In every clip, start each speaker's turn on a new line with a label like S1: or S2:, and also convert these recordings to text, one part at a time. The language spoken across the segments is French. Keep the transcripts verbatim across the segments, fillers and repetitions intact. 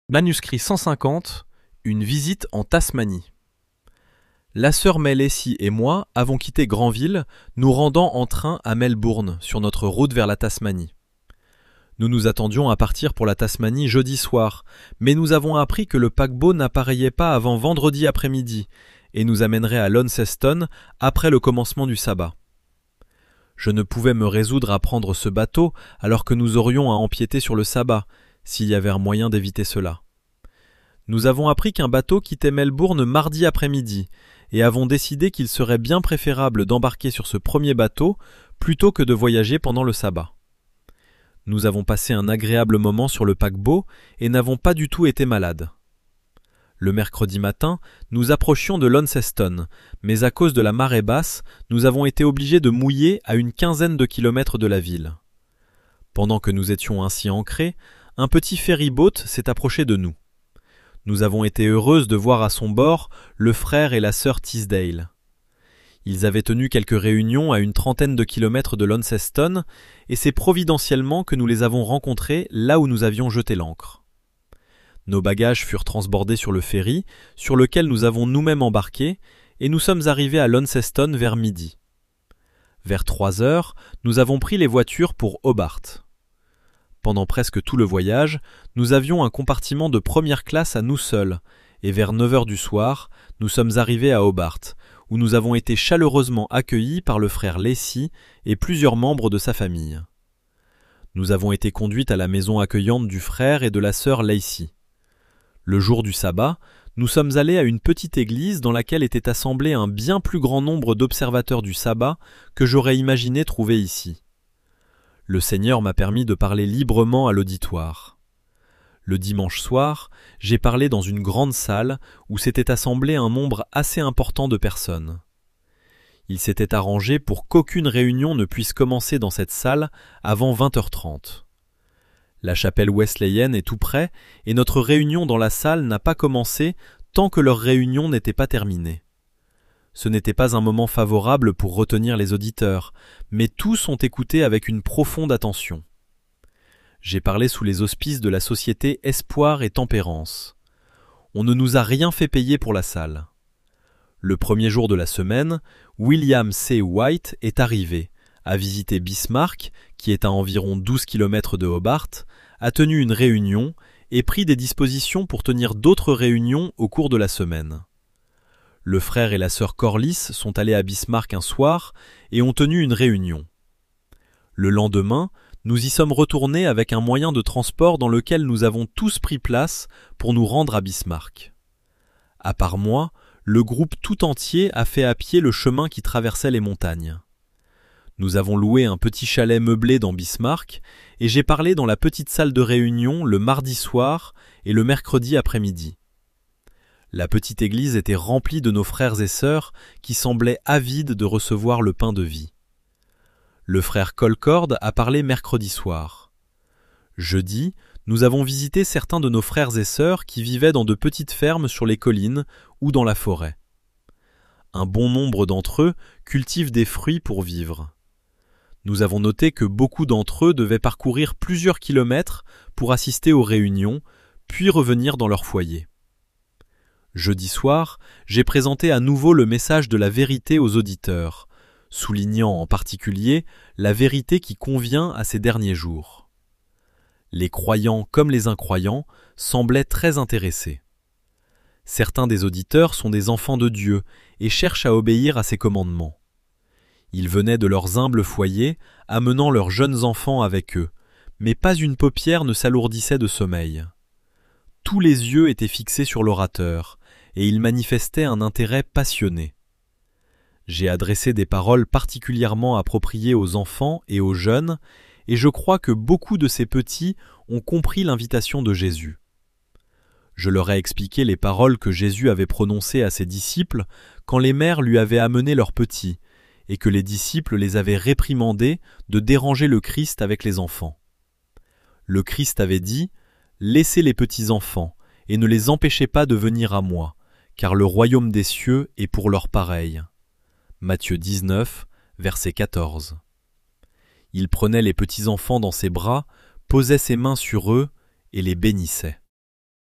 S1: Manuscrit cent cinquante, une visite en Tasmanie. La sœur May-Lacey et moi avons quitté Granville, nous rendant en train à Melbourne, sur notre route vers la Tasmanie. Nous nous attendions à partir pour la Tasmanie jeudi soir, mais nous avons appris que le paquebot n'appareillait pas avant vendredi après-midi et nous amènerait à Launceston après le commencement du sabbat. Je ne pouvais me résoudre à prendre ce bateau alors que nous aurions à empiéter sur le sabbat, s'il y avait un moyen d'éviter cela. Nous avons appris qu'un bateau quittait Melbourne mardi après-midi et avons décidé qu'il serait bien préférable d'embarquer sur ce premier bateau plutôt que de voyager pendant le sabbat. Nous avons passé un agréable moment sur le paquebot et n'avons pas du tout été malades. Le mercredi matin, nous approchions de Launceston, mais à cause de la marée basse, nous avons été obligés de mouiller à une quinzaine de kilomètres de la ville. Pendant que nous étions ainsi ancrés, un petit ferry-boat s'est approché de nous. Nous avons été heureuses de voir à son bord le frère et la sœur Teasdale. Ils avaient tenu quelques réunions à une trentaine de kilomètres de Launceston, et c'est providentiellement que nous les avons rencontrés là où nous avions jeté l'ancre. Nos bagages furent transbordés sur le ferry, sur lequel nous avons nous-mêmes embarqué, et nous sommes arrivés à Launceston vers midi. Vers trois heures, nous avons pris les voitures pour Hobart. Pendant presque tout le voyage, nous avions un compartiment de première classe à nous seuls, et vers neuf heures du soir, nous sommes arrivés à Hobart, où nous avons été chaleureusement accueillis par le frère Lacey et plusieurs membres de sa famille. Nous avons été conduites à la maison accueillante du frère et de la sœur Lacey. Le jour du sabbat, nous sommes allés à une petite église dans laquelle était assemblé un bien plus grand nombre d'observateurs du sabbat que j'aurais imaginé trouver ici. Le Seigneur m'a permis de parler librement à l'auditoire. Le dimanche soir, j'ai parlé dans une grande salle où s'était assemblé un nombre assez important de personnes. Il s'était arrangé pour qu'aucune réunion ne puisse commencer dans cette salle avant vingt heures trente. La chapelle wesleyenne est tout près et notre réunion dans la salle n'a pas commencé tant que leur réunion n'était pas terminée. Ce n'était pas un moment favorable pour retenir les auditeurs, mais tous ont écouté avec une profonde attention. J'ai parlé sous les auspices de la société Espoir et Tempérance. On ne nous a rien fait payer pour la salle. Le premier jour de la semaine, William C. White est arrivé, a visité Bismarck, qui est à environ douze kilomètres de Hobart, a tenu une réunion et pris des dispositions pour tenir d'autres réunions au cours de la semaine. Le frère et la sœur Corliss sont allés à Bismarck un soir et ont tenu une réunion. Le lendemain, nous y sommes retournés avec un moyen de transport dans lequel nous avons tous pris place pour nous rendre à Bismarck. À part moi, le groupe tout entier a fait à pied le chemin qui traversait les montagnes. Nous avons loué un petit chalet meublé dans Bismarck et j'ai parlé dans la petite salle de réunion le mardi soir et le mercredi après-midi. La petite église était remplie de nos frères et sœurs qui semblaient avides de recevoir le pain de vie. Le frère Colcord a parlé mercredi soir. Jeudi, nous avons visité certains de nos frères et sœurs qui vivaient dans de petites fermes sur les collines ou dans la forêt. Un bon nombre d'entre eux cultivent des fruits pour vivre. Nous avons noté que beaucoup d'entre eux devaient parcourir plusieurs kilomètres pour assister aux réunions, puis revenir dans leur foyer. Jeudi soir, j'ai présenté à nouveau le message de la vérité aux auditeurs, soulignant en particulier la vérité qui convient à ces derniers jours. Les croyants comme les incroyants semblaient très intéressés. Certains des auditeurs sont des enfants de Dieu et cherchent à obéir à ses commandements. Ils venaient de leurs humbles foyers, amenant leurs jeunes enfants avec eux, mais pas une paupière ne s'alourdissait de sommeil. Tous les yeux étaient fixés sur l'orateur, et il manifestait un intérêt passionné. J'ai adressé des paroles particulièrement appropriées aux enfants et aux jeunes, et je crois que beaucoup de ces petits ont compris l'invitation de Jésus. Je leur ai expliqué les paroles que Jésus avait prononcées à ses disciples quand les mères lui avaient amené leurs petits, et que les disciples les avaient réprimandés de déranger le Christ avec les enfants. Le Christ avait dit « Laissez les petits enfants, et ne les empêchez pas de venir à moi, car le royaume des cieux est pour leurs pareils. » Matthieu dix-neuf, verset quatorze. Il prenait les petits enfants dans ses bras, posait ses mains sur eux et les bénissait.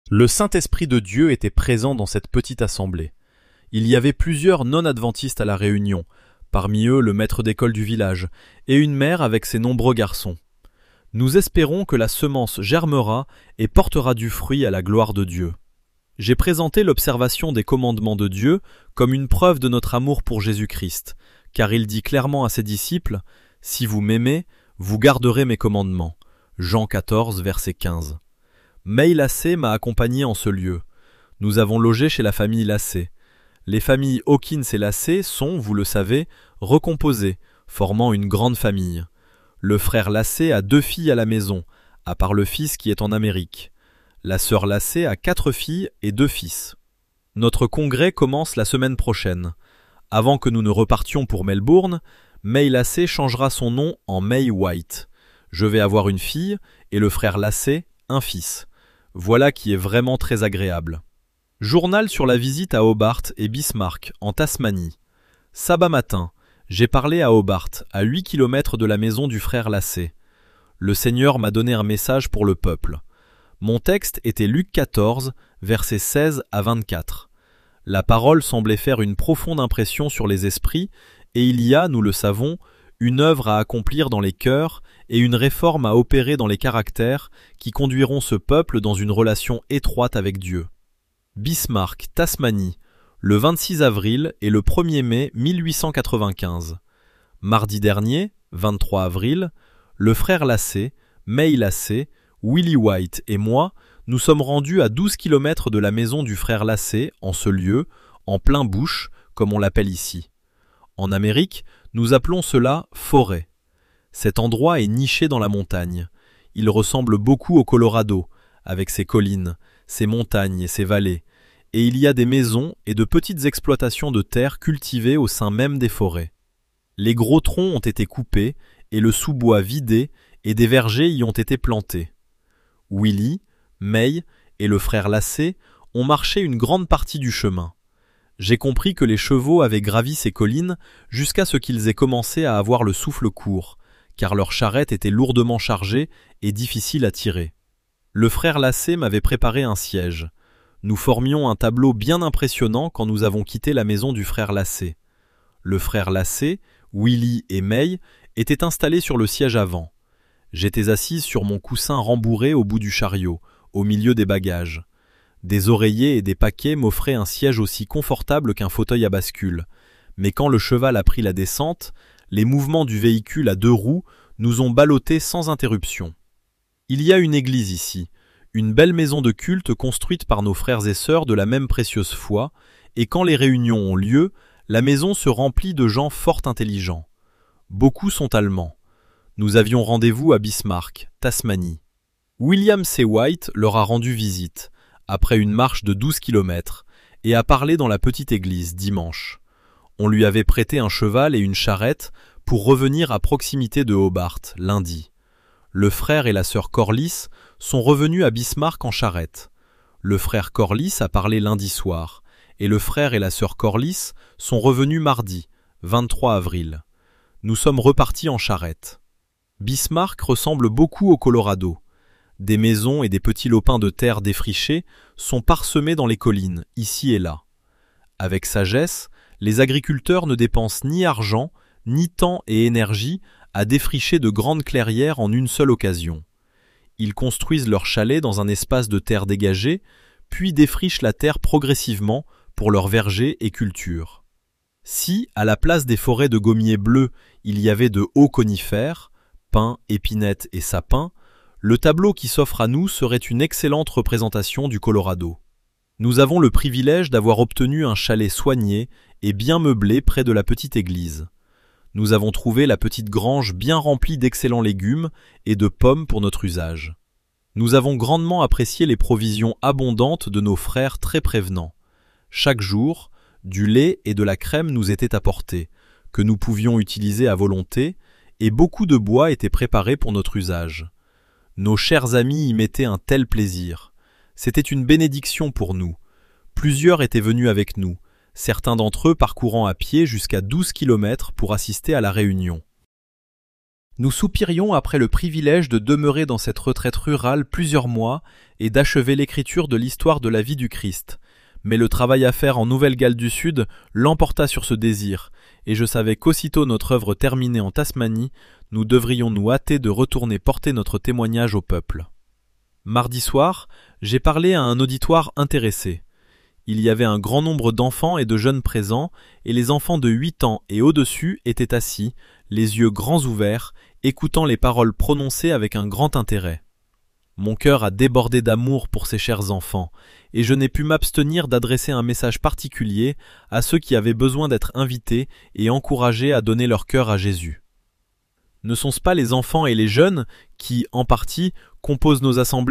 S1: Le Saint-Esprit de Dieu était présent dans cette petite assemblée. Il y avait plusieurs non-adventistes à la réunion, parmi eux le maître d'école du village, et une mère avec ses nombreux garçons. Nous espérons que la semence germera et portera du fruit à la gloire de Dieu. J'ai présenté l'observation des commandements de Dieu comme une preuve de notre amour pour Jésus-Christ, car il dit clairement à ses disciples « Si vous m'aimez, vous garderez mes commandements » Jean quatorze, verset quinze. May Lassé m'a accompagné en ce lieu. Nous avons logé chez la famille Lassé. Les familles Hawkins et Lassé sont, vous le savez, recomposées, formant une grande famille. Le frère Lassé a deux filles à la maison, à part le fils qui est en Amérique. La sœur Lassé a quatre filles et deux fils. Notre congrès commence la semaine prochaine. Avant que nous ne repartions pour Melbourne, May Lassé changera son nom en May White. Je vais avoir une fille et le frère Lassé un fils. Voilà qui est vraiment très agréable. Journal sur la visite à Hobart et Bismarck, en Tasmanie. Sabbat matin, j'ai parlé à Hobart, à huit kilomètres de la maison du frère Lassé. Le Seigneur m'a donné un message pour le peuple. Mon texte était Luc quatorze, versets seize à vingt-quatre. La parole semblait faire une profonde impression sur les esprits, et il y a, nous le savons, une œuvre à accomplir dans les cœurs et une réforme à opérer dans les caractères qui conduiront ce peuple dans une relation étroite avec Dieu. Bismarck, Tasmanie, le vingt-six avril et le premier mai mille huit cent quatre-vingt-quinze. Mardi dernier, vingt-trois avril, le frère Lassé, May Lassé, Willie White et moi, nous sommes rendus à douze kilomètres de la maison du frère Lassé, en ce lieu, en plein bush, comme on l'appelle ici. En Amérique, nous appelons cela forêt. Cet endroit est niché dans la montagne. Il ressemble beaucoup au Colorado, avec ses collines, ses montagnes et ses vallées, et il y a des maisons et de petites exploitations de terre cultivées au sein même des forêts. Les gros troncs ont été coupés et le sous-bois vidé et des vergers y ont été plantés. Willie, May et le frère Lassé ont marché une grande partie du chemin. J'ai compris que les chevaux avaient gravi ces collines jusqu'à ce qu'ils aient commencé à avoir le souffle court, car leur charrette était lourdement chargée et difficile à tirer. Le frère Lassé m'avait préparé un siège. Nous formions un tableau bien impressionnant quand nous avons quitté la maison du frère Lassé. Le frère Lassé, Willie et May étaient installés sur le siège avant. J'étais assise sur mon coussin rembourré au bout du chariot, au milieu des bagages. Des oreillers et des paquets m'offraient un siège aussi confortable qu'un fauteuil à bascule. Mais quand le cheval a pris la descente, les mouvements du véhicule à deux roues nous ont ballottés sans interruption. Il y a une église ici, une belle maison de culte construite par nos frères et sœurs de la même précieuse foi, et quand les réunions ont lieu, la maison se remplit de gens fort intelligents. Beaucoup sont allemands. Nous avions rendez-vous à Bismarck, Tasmanie. William C. White leur a rendu visite, après une marche de douze kilomètres, et a parlé dans la petite église dimanche. On lui avait prêté un cheval et une charrette pour revenir à proximité de Hobart, lundi. Le frère et la sœur Corliss sont revenus à Bismarck en charrette. Le frère Corliss a parlé lundi soir, et le frère et la sœur Corliss sont revenus mardi, vingt-trois avril. Nous sommes repartis en charrette. Bismarck ressemble beaucoup au Colorado. Des maisons et des petits lopins de terre défrichés sont parsemés dans les collines, ici et là. Avec sagesse, les agriculteurs ne dépensent ni argent, ni temps et énergie à défricher de grandes clairières en une seule occasion. Ils construisent leurs chalets dans un espace de terre dégagé, puis défrichent la terre progressivement pour leurs vergers et cultures. Si, à la place des forêts de gommiers bleus, il y avait de hauts conifères, pins, épinettes et sapins, le tableau qui s'offre à nous serait une excellente représentation du Colorado. Nous avons le privilège d'avoir obtenu un chalet soigné et bien meublé près de la petite église. Nous avons trouvé la petite grange bien remplie d'excellents légumes et de pommes pour notre usage. Nous avons grandement apprécié les provisions abondantes de nos frères très prévenants. Chaque jour, du lait et de la crème nous étaient apportés, que nous pouvions utiliser à volonté, et beaucoup de bois était préparé pour notre usage. Nos chers amis y mettaient un tel plaisir. C'était une bénédiction pour nous. Plusieurs étaient venus avec nous, certains d'entre eux parcourant à pied jusqu'à douze kilomètres pour assister à la réunion. Nous soupirions après le privilège de demeurer dans cette retraite rurale plusieurs mois et d'achever l'écriture de l'histoire de la vie du Christ. Mais le travail à faire en Nouvelle-Galles du Sud l'emporta sur ce désir, et je savais qu'aussitôt notre œuvre terminée en Tasmanie, nous devrions nous hâter de retourner porter notre témoignage au peuple. Mardi soir, j'ai parlé à un auditoire intéressé. Il y avait un grand nombre d'enfants et de jeunes présents, et les enfants de huit ans et au-dessus étaient assis, les yeux grands ouverts, écoutant les paroles prononcées avec un grand intérêt. Mon cœur a débordé d'amour pour ces chers enfants, et je n'ai pu m'abstenir d'adresser un message particulier à ceux qui avaient besoin d'être invités et encouragés à donner leur cœur à Jésus. Ne sont-ce pas les enfants et les jeunes qui, en partie, composent nos assemblées ?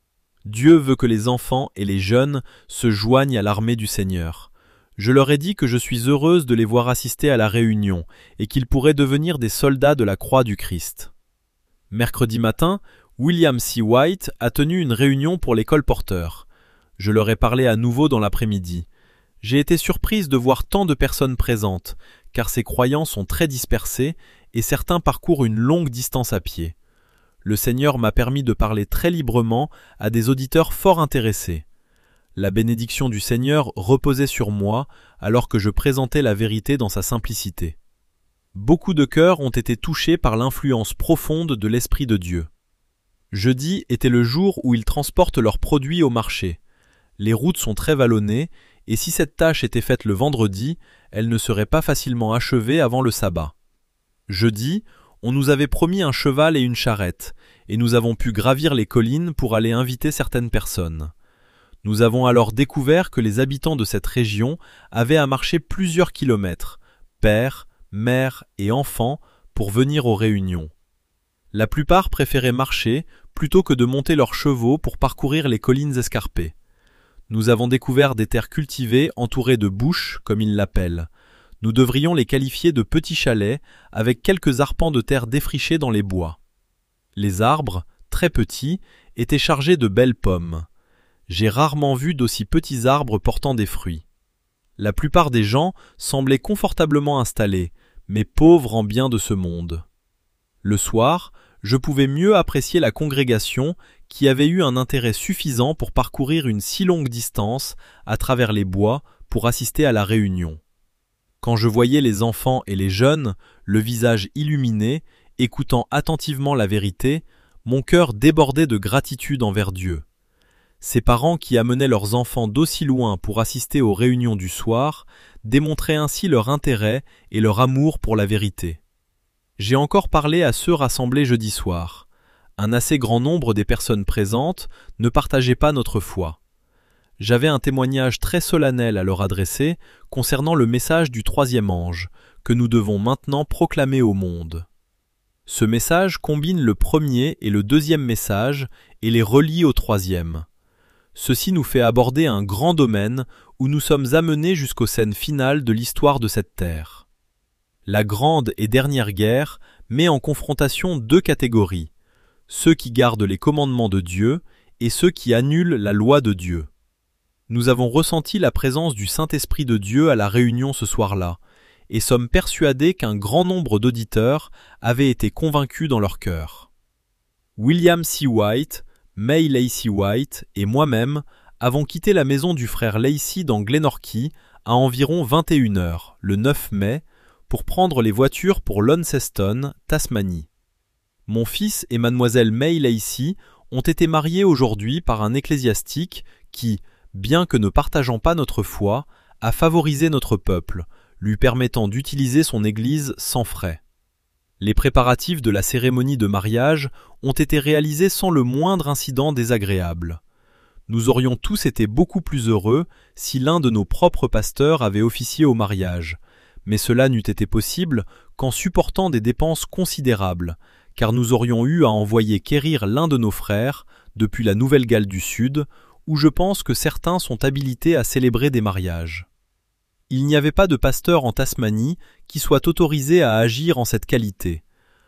S1: Dieu veut que les enfants et les jeunes se joignent à l'armée du Seigneur. Je leur ai dit que je suis heureuse de les voir assister à la réunion et qu'ils pourraient devenir des soldats de la croix du Christ. Mercredi matin, William C. White a tenu une réunion pour les colporteurs. Je leur ai parlé à nouveau dans l'après-midi. J'ai été surprise de voir tant de personnes présentes, car ces croyants sont très dispersés et certains parcourent une longue distance à pied. Le Seigneur m'a permis de parler très librement à des auditeurs fort intéressés. La bénédiction du Seigneur reposait sur moi alors que je présentais la vérité dans sa simplicité. Beaucoup de cœurs ont été touchés par l'influence profonde de l'Esprit de Dieu. Jeudi était le jour où ils transportent leurs produits au marché. Les routes sont très vallonnées, et si cette tâche était faite le vendredi, elle ne serait pas facilement achevée avant le sabbat. Jeudi, on nous avait promis un cheval et une charrette, et nous avons pu gravir les collines pour aller inviter certaines personnes. Nous avons alors découvert que les habitants de cette région avaient à marcher plusieurs kilomètres, pères, mères et enfants, pour venir aux réunions. La plupart préféraient marcher plutôt que de monter leurs chevaux pour parcourir les collines escarpées. Nous avons découvert des terres cultivées entourées de bush, comme ils l'appellent. Nous devrions les qualifier de petits chalets, avec quelques arpents de terre défrichés dans les bois. Les arbres, très petits, étaient chargés de belles pommes. J'ai rarement vu d'aussi petits arbres portant des fruits. La plupart des gens semblaient confortablement installés, mais pauvres en biens de ce monde. Le soir, je pouvais mieux apprécier la congrégation qui avait eu un intérêt suffisant pour parcourir une si longue distance à travers les bois pour assister à la réunion. Quand je voyais les enfants et les jeunes, le visage illuminé, écoutant attentivement la vérité, mon cœur débordait de gratitude envers Dieu. Ces parents qui amenaient leurs enfants d'aussi loin pour assister aux réunions du soir démontraient ainsi leur intérêt et leur amour pour la vérité. J'ai encore parlé à ceux rassemblés jeudi soir. Un assez grand nombre des personnes présentes ne partageaient pas notre foi. J'avais un témoignage très solennel à leur adresser concernant le message du troisième ange, que nous devons maintenant proclamer au monde. Ce message combine le premier et le deuxième message et les relie au troisième. Ceci nous fait aborder un grand domaine où nous sommes amenés jusqu'aux scènes finales de l'histoire de cette terre. La grande et dernière guerre met en confrontation deux catégories, ceux qui gardent les commandements de Dieu et ceux qui annulent la loi de Dieu. Nous avons ressenti la présence du Saint-Esprit de Dieu à la réunion ce soir-là, et sommes persuadés qu'un grand nombre d'auditeurs avaient été convaincus dans leur cœur. William C. White, May Lacey White et moi-même avons quitté la maison du frère Lacey dans Glenorchy à environ vingt et une heures, le neuf mai, pour prendre les voitures pour Launceston, Tasmanie. Mon fils et mademoiselle May Lacey ont été mariés aujourd'hui par un ecclésiastique qui, bien que ne partageant pas notre foi, a favorisé notre peuple, lui permettant d'utiliser son église sans frais. Les préparatifs de la cérémonie de mariage ont été réalisés sans le moindre incident désagréable. Nous aurions tous été beaucoup plus heureux si l'un de nos propres pasteurs avait officié au mariage, mais cela n'eût été possible qu'en supportant des dépenses considérables, car nous aurions eu à envoyer quérir l'un de nos frères depuis la Nouvelle-Galles du Sud, où je pense que certains sont habilités à célébrer des mariages. Il n'y avait pas de pasteur en Tasmanie qui soit autorisé à agir en cette qualité.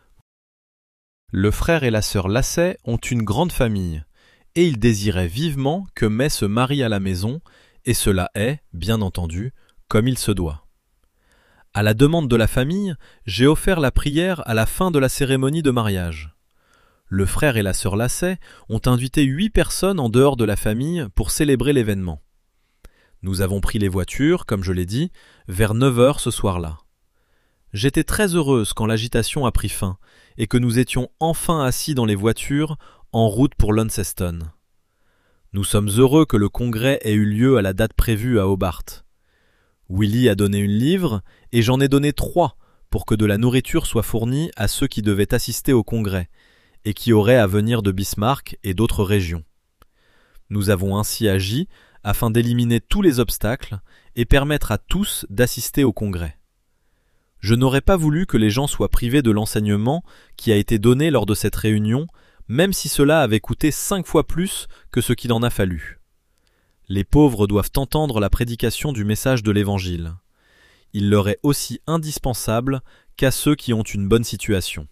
S1: Le frère et la sœur Lassay ont une grande famille, et ils désiraient vivement que May se marie à la maison, et cela est, bien entendu, comme il se doit. À la demande de la famille, j'ai offert la prière à la fin de la cérémonie de mariage. Le frère et la sœur Lasset ont invité huit personnes en dehors de la famille pour célébrer l'événement. Nous avons pris les voitures, comme je l'ai dit, vers neuf heures ce soir-là. J'étais très heureuse quand l'agitation a pris fin et que nous étions enfin assis dans les voitures en route pour Launceston. Nous sommes heureux que le congrès ait eu lieu à la date prévue à Hobart. Willie a donné une livre et j'en ai donné trois pour que de la nourriture soit fournie à ceux qui devaient assister au congrès et qui auraient à venir de Bismarck et d'autres régions. Nous avons ainsi agi afin d'éliminer tous les obstacles et permettre à tous d'assister au congrès. Je n'aurais pas voulu que les gens soient privés de l'enseignement qui a été donné lors de cette réunion, même si cela avait coûté cinq fois plus que ce qu'il en a fallu. Les pauvres doivent entendre la prédication du message de l'Évangile. Il leur est aussi indispensable qu'à ceux qui ont une bonne situation.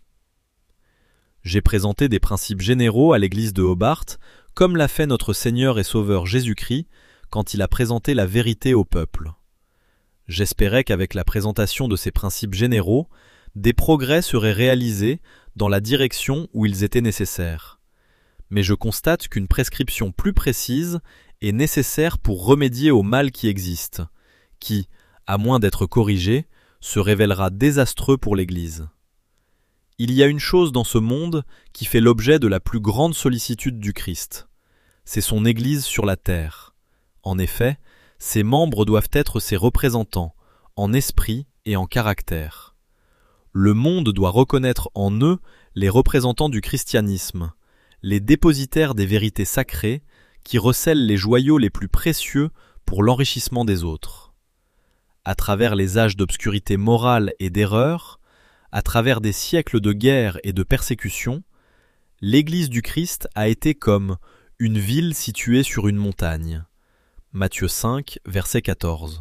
S1: J'ai présenté des principes généraux à l'église de Hobart, comme l'a fait notre Seigneur et Sauveur Jésus-Christ quand il a présenté la vérité au peuple. J'espérais qu'avec la présentation de ces principes généraux, des progrès seraient réalisés dans la direction où ils étaient nécessaires. Mais je constate qu'une prescription plus précise est nécessaire pour remédier au mal qui existe, qui, à moins d'être corrigé, se révélera désastreux pour l'Église. Il y a une chose dans ce monde qui fait l'objet de la plus grande sollicitude du Christ. C'est son Église sur la terre. En effet, ses membres doivent être ses représentants, en esprit et en caractère. Le monde doit reconnaître en eux les représentants du christianisme, les dépositaires des vérités sacrées qui recèlent les joyaux les plus précieux pour l'enrichissement des autres. À travers les âges d'obscurité morale et d'erreur, à travers des siècles de guerre et de persécution, l'Église du Christ a été comme une ville située sur une montagne. Matthieu cinq, verset quatorze.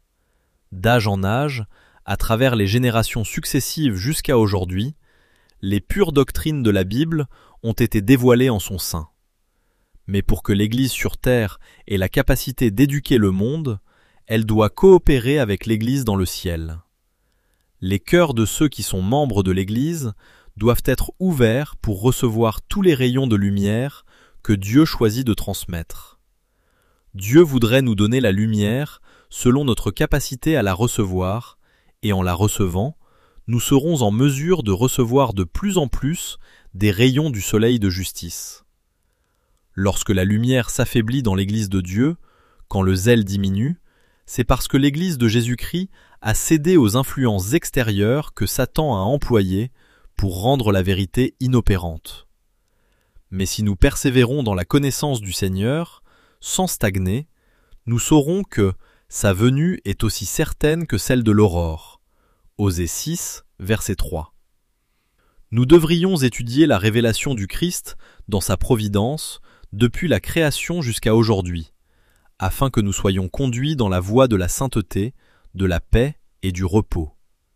S1: D'âge en âge, à travers les générations successives jusqu'à aujourd'hui, les pures doctrines de la Bible ont été dévoilées en son sein. Mais pour que l'Église sur terre ait la capacité d'éduquer le monde, elle doit coopérer avec l'Église dans le ciel. Les cœurs de ceux qui sont membres de l'Église doivent être ouverts pour recevoir tous les rayons de lumière que Dieu choisit de transmettre. Dieu voudrait nous donner la lumière selon notre capacité à la recevoir, et en la recevant, nous serons en mesure de recevoir de plus en plus des rayons du soleil de justice. Lorsque la lumière s'affaiblit dans l'Église de Dieu, quand le zèle diminue, c'est parce que l'Église de Jésus-Christ a cédé aux influences extérieures que Satan a employées pour rendre la vérité inopérante. Mais si nous persévérons dans la connaissance du Seigneur, sans stagner, nous saurons que sa venue est aussi certaine que celle de l'aurore. Osée six, verset trois. Nous devrions étudier la révélation du Christ dans sa providence depuis la création jusqu'à aujourd'hui, afin que nous soyons conduits dans la voie de la sainteté, de la paix et du repos.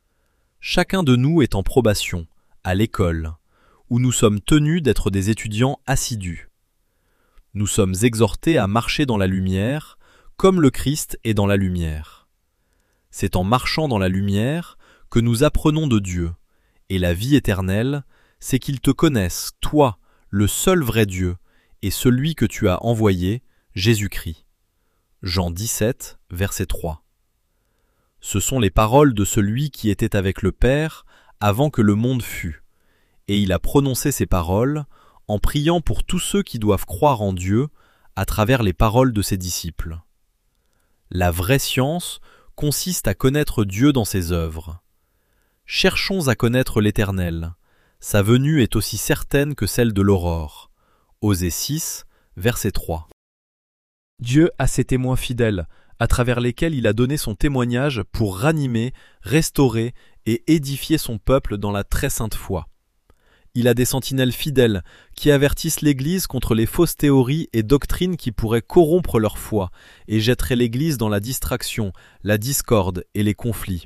S1: Chacun de nous est en probation, à l'école, où nous sommes tenus d'être des étudiants assidus. Nous sommes exhortés à marcher dans la lumière, comme le Christ est dans la lumière. C'est en marchant dans la lumière que nous apprenons de Dieu, et la vie éternelle, c'est qu'ils te connaissent, toi, le seul vrai Dieu, et celui que tu as envoyé, Jésus-Christ. Jean dix-sept, verset trois. Ce sont les paroles de celui qui était avec le Père avant que le monde fût, et il a prononcé ces paroles en priant pour tous ceux qui doivent croire en Dieu à travers les paroles de ses disciples. La vraie science consiste à connaître Dieu dans ses œuvres. Cherchons à connaître l'Éternel. Sa venue est aussi certaine que celle de l'aurore. Osée six, verset trois. Dieu a ses témoins fidèles, à travers lesquels il a donné son témoignage pour ranimer, restaurer et édifier son peuple dans la très sainte foi. Il a des sentinelles fidèles qui avertissent l'Église contre les fausses théories et doctrines qui pourraient corrompre leur foi et jetteraient l'Église dans la distraction, la discorde et les conflits.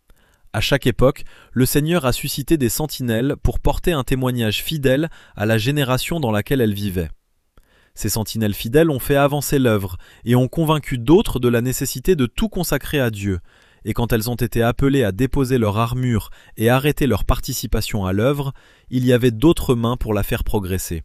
S1: À chaque époque, le Seigneur a suscité des sentinelles pour porter un témoignage fidèle à la génération dans laquelle elle vivait. Ces sentinelles fidèles ont fait avancer l'œuvre et ont convaincu d'autres de la nécessité de tout consacrer à Dieu, et quand elles ont été appelées à déposer leur armure et arrêter leur participation à l'œuvre, il y avait d'autres mains pour la faire progresser.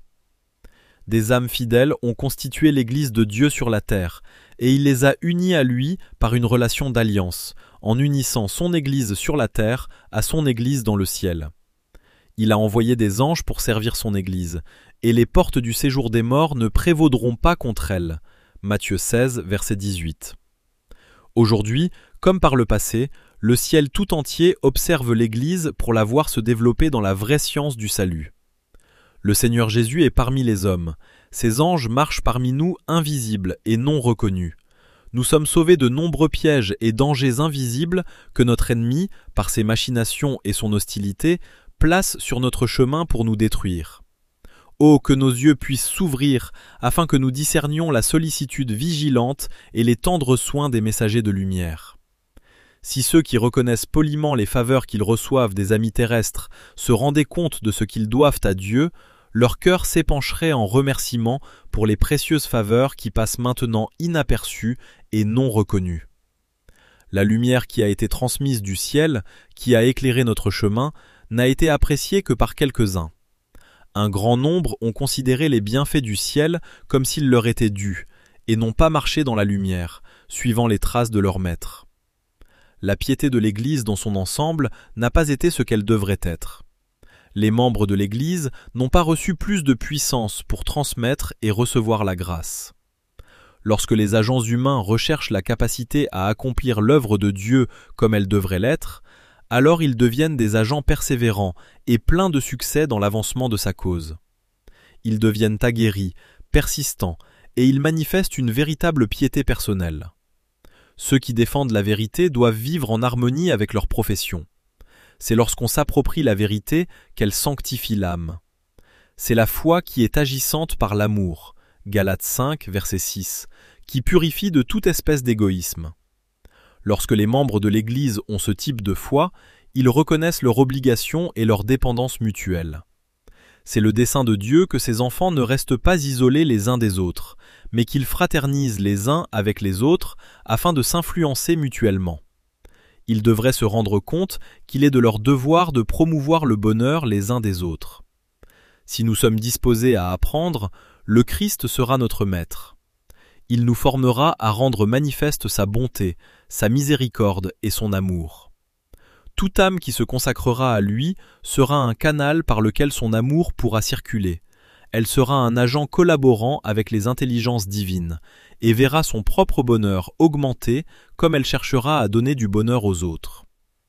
S1: Des âmes fidèles ont constitué l'Église de Dieu sur la terre, et il les a unis à lui par une relation d'alliance, en unissant son Église sur la terre à son Église dans le ciel. Il a envoyé des anges pour servir son Église, et les portes du séjour des morts ne prévaudront pas contre elle. Matthieu seize, verset dix-huit. Aujourd'hui, comme par le passé, le ciel tout entier observe l'Église pour la voir se développer dans la vraie science du salut. Le Seigneur Jésus est parmi les hommes. Ses anges marchent parmi nous invisibles et non reconnus. Nous sommes sauvés de nombreux pièges et dangers invisibles que notre ennemi, par ses machinations et son hostilité, place sur notre chemin pour nous détruire. Oh, que nos yeux puissent s'ouvrir afin que nous discernions la sollicitude vigilante et les tendres soins des messagers de lumière. Si ceux qui reconnaissent poliment les faveurs qu'ils reçoivent des amis terrestres se rendaient compte de ce qu'ils doivent à Dieu, leur cœur s'épancherait en remerciement pour les précieuses faveurs qui passent maintenant inaperçues et non reconnues. La lumière qui a été transmise du ciel, qui a éclairé notre chemin, n'a été appréciée que par quelques-uns. Un grand nombre ont considéré les bienfaits du ciel comme s'ils leur étaient dus, et n'ont pas marché dans la lumière, suivant les traces de leur maître. La piété de l'Église dans son ensemble n'a pas été ce qu'elle devrait être. Les membres de l'Église n'ont pas reçu plus de puissance pour transmettre et recevoir la grâce. Lorsque les agents humains recherchent la capacité à accomplir l'œuvre de Dieu comme elle devrait l'être, alors ils deviennent des agents persévérants et pleins de succès dans l'avancement de sa cause. Ils deviennent aguerris, persistants, et ils manifestent une véritable piété personnelle. Ceux qui défendent la vérité doivent vivre en harmonie avec leur profession. C'est lorsqu'on s'approprie la vérité qu'elle sanctifie l'âme. C'est la foi qui est agissante par l'amour, Galates cinq, verset six, qui purifie de toute espèce d'égoïsme. Lorsque les membres de l'Église ont ce type de foi, ils reconnaissent leur obligation et leur dépendance mutuelle. C'est le dessein de Dieu que ses enfants ne restent pas isolés les uns des autres, mais qu'ils fraternisent les uns avec les autres afin de s'influencer mutuellement. Ils devraient se rendre compte qu'il est de leur devoir de promouvoir le bonheur les uns des autres. Si nous sommes disposés à apprendre, le Christ sera notre maître. Il nous formera à rendre manifeste sa bonté, sa miséricorde et son amour. Toute âme qui se consacrera à lui sera un canal par lequel son amour pourra circuler. Elle sera un agent collaborant avec les intelligences divines et verra son propre bonheur augmenter comme elle cherchera à donner du bonheur aux autres.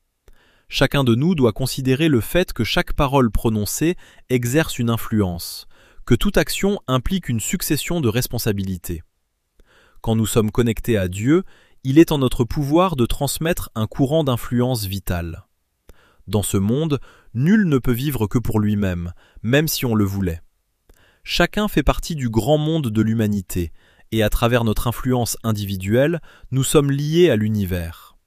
S1: Chacun de nous doit considérer le fait que chaque parole prononcée exerce une influence, que toute action implique une succession de responsabilités. Quand nous sommes connectés à Dieu, il est en notre pouvoir de transmettre un courant d'influence vitale. Dans ce monde, nul ne peut vivre que pour lui-même, même si on le voulait. Chacun fait partie du grand monde de l'humanité, et à travers notre influence individuelle, nous sommes liés à l'univers.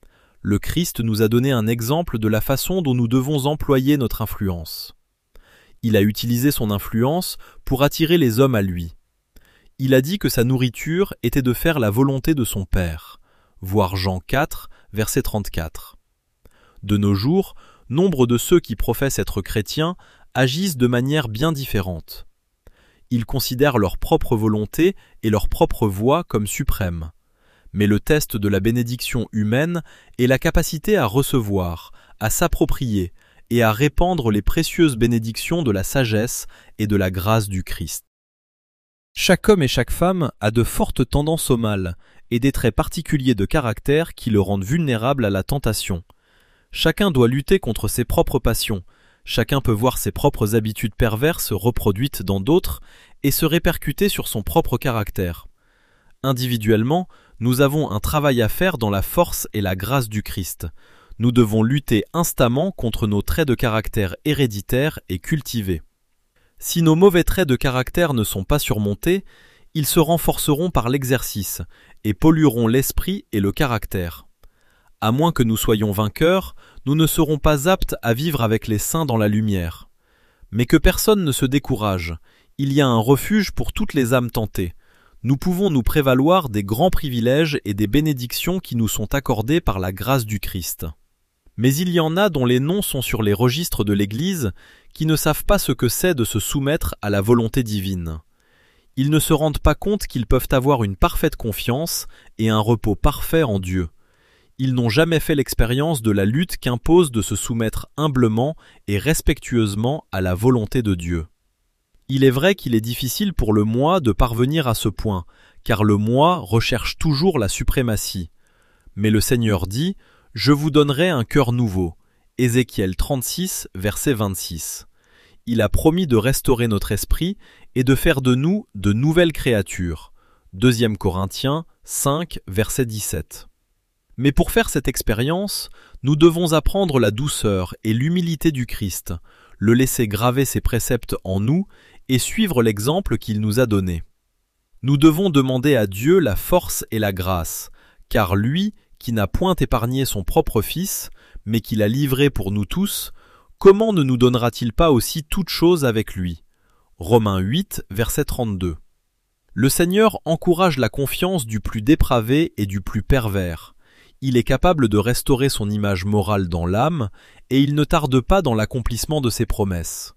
S1: Le Christ nous a donné un exemple de la façon dont nous devons employer notre influence. Il a utilisé son influence pour attirer les hommes à lui. Il a dit que sa nourriture était de faire la volonté de son Père, voir Jean quatre, verset trente-quatre. De nos jours, nombre de ceux qui professent être chrétiens agissent de manière bien différente. Ils considèrent leur propre volonté et leur propre voie comme suprêmes. Mais le test de la bénédiction humaine est la capacité à recevoir, à s'approprier et à répandre les précieuses bénédictions de la sagesse et de la grâce du Christ. Chaque homme et chaque femme a de fortes tendances au mal et des traits particuliers de caractère qui le rendent vulnérable à la tentation. Chacun doit lutter contre ses propres passions. Chacun peut voir ses propres habitudes perverses reproduites dans d'autres et se répercuter sur son propre caractère. Individuellement, nous avons un travail à faire dans la force et la grâce du Christ. Nous devons lutter instamment contre nos traits de caractère héréditaires et cultivés. Si nos mauvais traits de caractère ne sont pas surmontés, ils se renforceront par l'exercice et pollueront l'esprit et le caractère. À moins que nous soyons vainqueurs, nous ne serons pas aptes à vivre avec les saints dans la lumière. Mais que personne ne se décourage, il y a un refuge pour toutes les âmes tentées. nous pouvons nous prévaloir des grands privilèges et des bénédictions qui nous sont accordés par la grâce du Christ. Mais il y en a dont les noms sont sur les registres de l'Église qui ne savent pas ce que c'est de se soumettre à la volonté divine. Ils ne se rendent pas compte qu'ils peuvent avoir une parfaite confiance et un repos parfait en Dieu. Ils n'ont jamais fait l'expérience de la lutte qu'impose de se soumettre humblement et respectueusement à la volonté de Dieu. Il est vrai qu'il est difficile pour le moi de parvenir à ce point, car le moi recherche toujours la suprématie. Mais le Seigneur dit « Je vous donnerai un cœur nouveau » Ézéchiel trente-six, verset vingt-six. Il a promis de restaurer notre esprit et de faire de nous de nouvelles créatures. deux Corinthiens cinq, verset dix-sept. Mais pour faire cette expérience, nous devons apprendre la douceur et l'humilité du Christ, le laisser graver ses préceptes en nous et suivre l'exemple qu'il nous a donné. Nous devons demander à Dieu la force et la grâce, car lui, qui n'a point épargné son propre Fils, mais qui l'a livré pour nous tous, comment ne nous donnera-t-il pas aussi toutes choses avec lui? Romains huit, verset trente-deux. Le Seigneur encourage la confiance du plus dépravé et du plus pervers. Il est capable de restaurer son image morale dans l'âme, et il ne tarde pas dans l'accomplissement de ses promesses.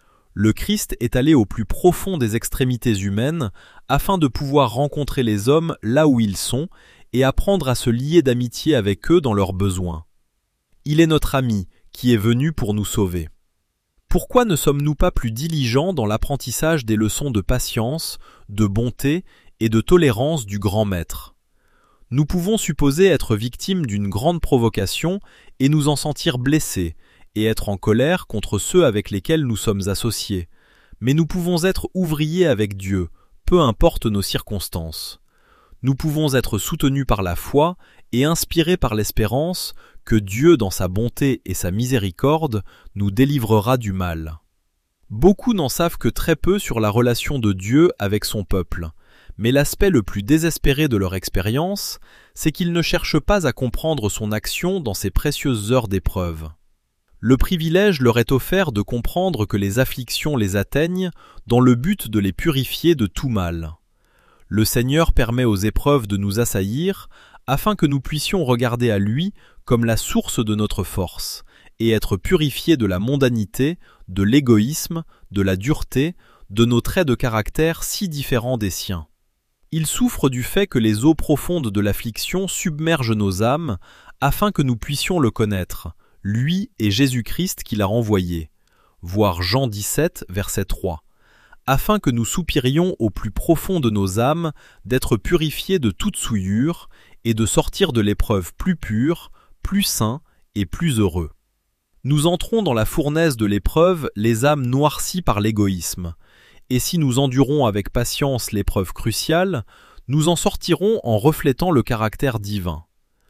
S1: Le Christ est allé au plus profond des extrémités humaines afin de pouvoir rencontrer les hommes là où ils sont et apprendre à se lier d'amitié avec eux dans leurs besoins. Il est notre ami qui est venu pour nous sauver. Pourquoi ne sommes-nous pas plus diligents dans l'apprentissage des leçons de patience, de bonté et de tolérance du grand Maître? Nous pouvons supposer être victimes d'une grande provocation et nous en sentir blessés, et être en colère contre ceux avec lesquels nous sommes associés. Mais nous pouvons être ouvriers avec Dieu, peu importe nos circonstances. Nous pouvons être soutenus par la foi et inspirés par l'espérance que Dieu, dans sa bonté et sa miséricorde, nous délivrera du mal. Beaucoup n'en savent que très peu sur la relation de Dieu avec son peuple, mais l'aspect le plus désespéré de leur expérience, c'est qu'ils ne cherchent pas à comprendre son action dans ces précieuses heures d'épreuve. Le privilège leur est offert de comprendre que les afflictions les atteignent dans le but de les purifier de tout mal. Le Seigneur permet aux épreuves de nous assaillir afin que nous puissions regarder à lui comme la source de notre force et être purifiés de la mondanité, de l'égoïsme, de la dureté, de nos traits de caractère si différents des siens. Il souffre du fait que les eaux profondes de l'affliction submergent nos âmes afin que nous puissions le connaître, lui et Jésus-Christ qui l'a renvoyé, voir Jean dix-sept, verset trois, afin que nous soupirions au plus profond de nos âmes d'être purifiés de toute souillure et de sortir de l'épreuve plus purs, plus saints et plus heureux. Nous entrons dans la fournaise de l'épreuve les âmes noircies par l'égoïsme, et si nous endurons avec patience l'épreuve cruciale, nous en sortirons en reflétant le caractère divin.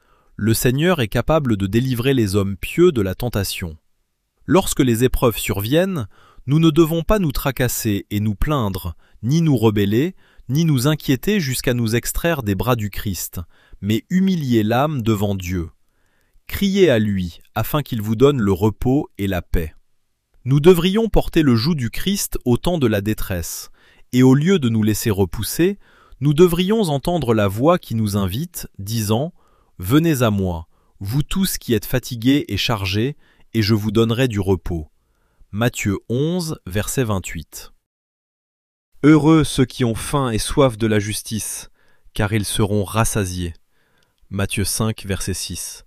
S1: Le Seigneur est capable de délivrer les hommes pieux de la tentation. Lorsque les épreuves surviennent, nous ne devons pas nous tracasser et nous plaindre, ni nous rebeller, ni nous inquiéter jusqu'à nous extraire des bras du Christ, mais humilier l'âme devant Dieu. Criez à lui, afin qu'il vous donne le repos et la paix. Nous devrions porter le joug du Christ au temps de la détresse, et au lieu de nous laisser repousser, nous devrions entendre la voix qui nous invite, disant « Venez à moi, vous tous qui êtes fatigués et chargés, et je vous donnerai du repos. » Matthieu onze, verset vingt-huit. Heureux ceux qui ont faim et soif de la justice, car ils seront rassasiés. Matthieu cinq, verset six.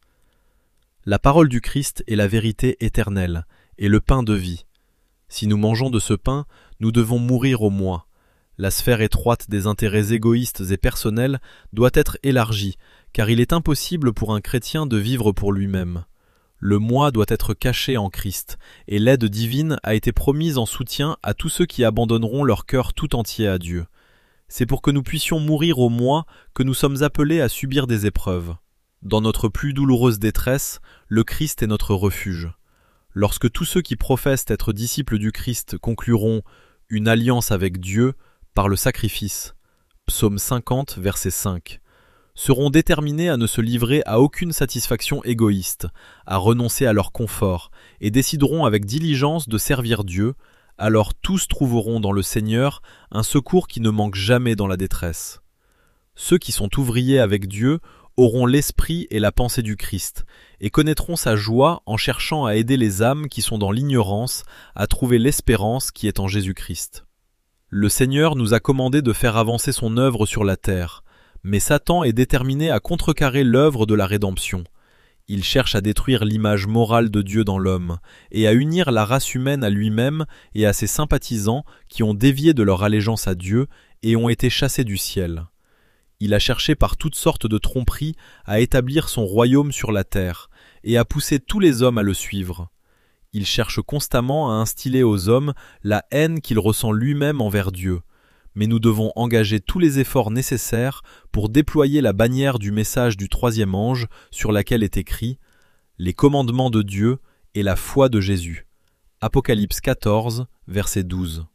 S1: La parole du Christ est la vérité éternelle, et le pain de vie. Si nous mangeons de ce pain, nous devons mourir au moi. La sphère étroite des intérêts égoïstes et personnels doit être élargie, car il est impossible pour un chrétien de vivre pour lui-même. Le moi doit être caché en Christ, et l'aide divine a été promise en soutien à tous ceux qui abandonneront leur cœur tout entier à Dieu. C'est pour que nous puissions mourir au moi que nous sommes appelés à subir des épreuves. Dans notre plus douloureuse détresse, le Christ est notre refuge. Lorsque tous ceux qui professent être disciples du Christ concluront une alliance avec Dieu par le sacrifice, Psaume cinquante, verset cinq, seront déterminés à ne se livrer à aucune satisfaction égoïste, à renoncer à leur confort, et décideront avec diligence de servir Dieu, alors tous trouveront dans le Seigneur un secours qui ne manque jamais dans la détresse. Ceux qui sont ouvriers avec Dieu auront l'esprit et la pensée du Christ, et connaîtront sa joie en cherchant à aider les âmes qui sont dans l'ignorance à trouver l'espérance qui est en Jésus-Christ. Le Seigneur nous a commandé de faire avancer son œuvre sur la terre, mais Satan est déterminé à contrecarrer l'œuvre de la rédemption. Il cherche à détruire l'image morale de Dieu dans l'homme, et à unir la race humaine à lui-même et à ses sympathisants qui ont dévié de leur allégeance à Dieu et ont été chassés du ciel. Il a cherché par toutes sortes de tromperies à établir son royaume sur la terre, et à pousser tous les hommes à le suivre. Il cherche constamment à instiller aux hommes la haine qu'il ressent lui-même envers Dieu, mais nous devons engager tous les efforts nécessaires pour déployer la bannière du message du troisième ange sur laquelle est écrit « Les commandements de Dieu et la foi de Jésus ». Apocalypse quatorze, verset douze.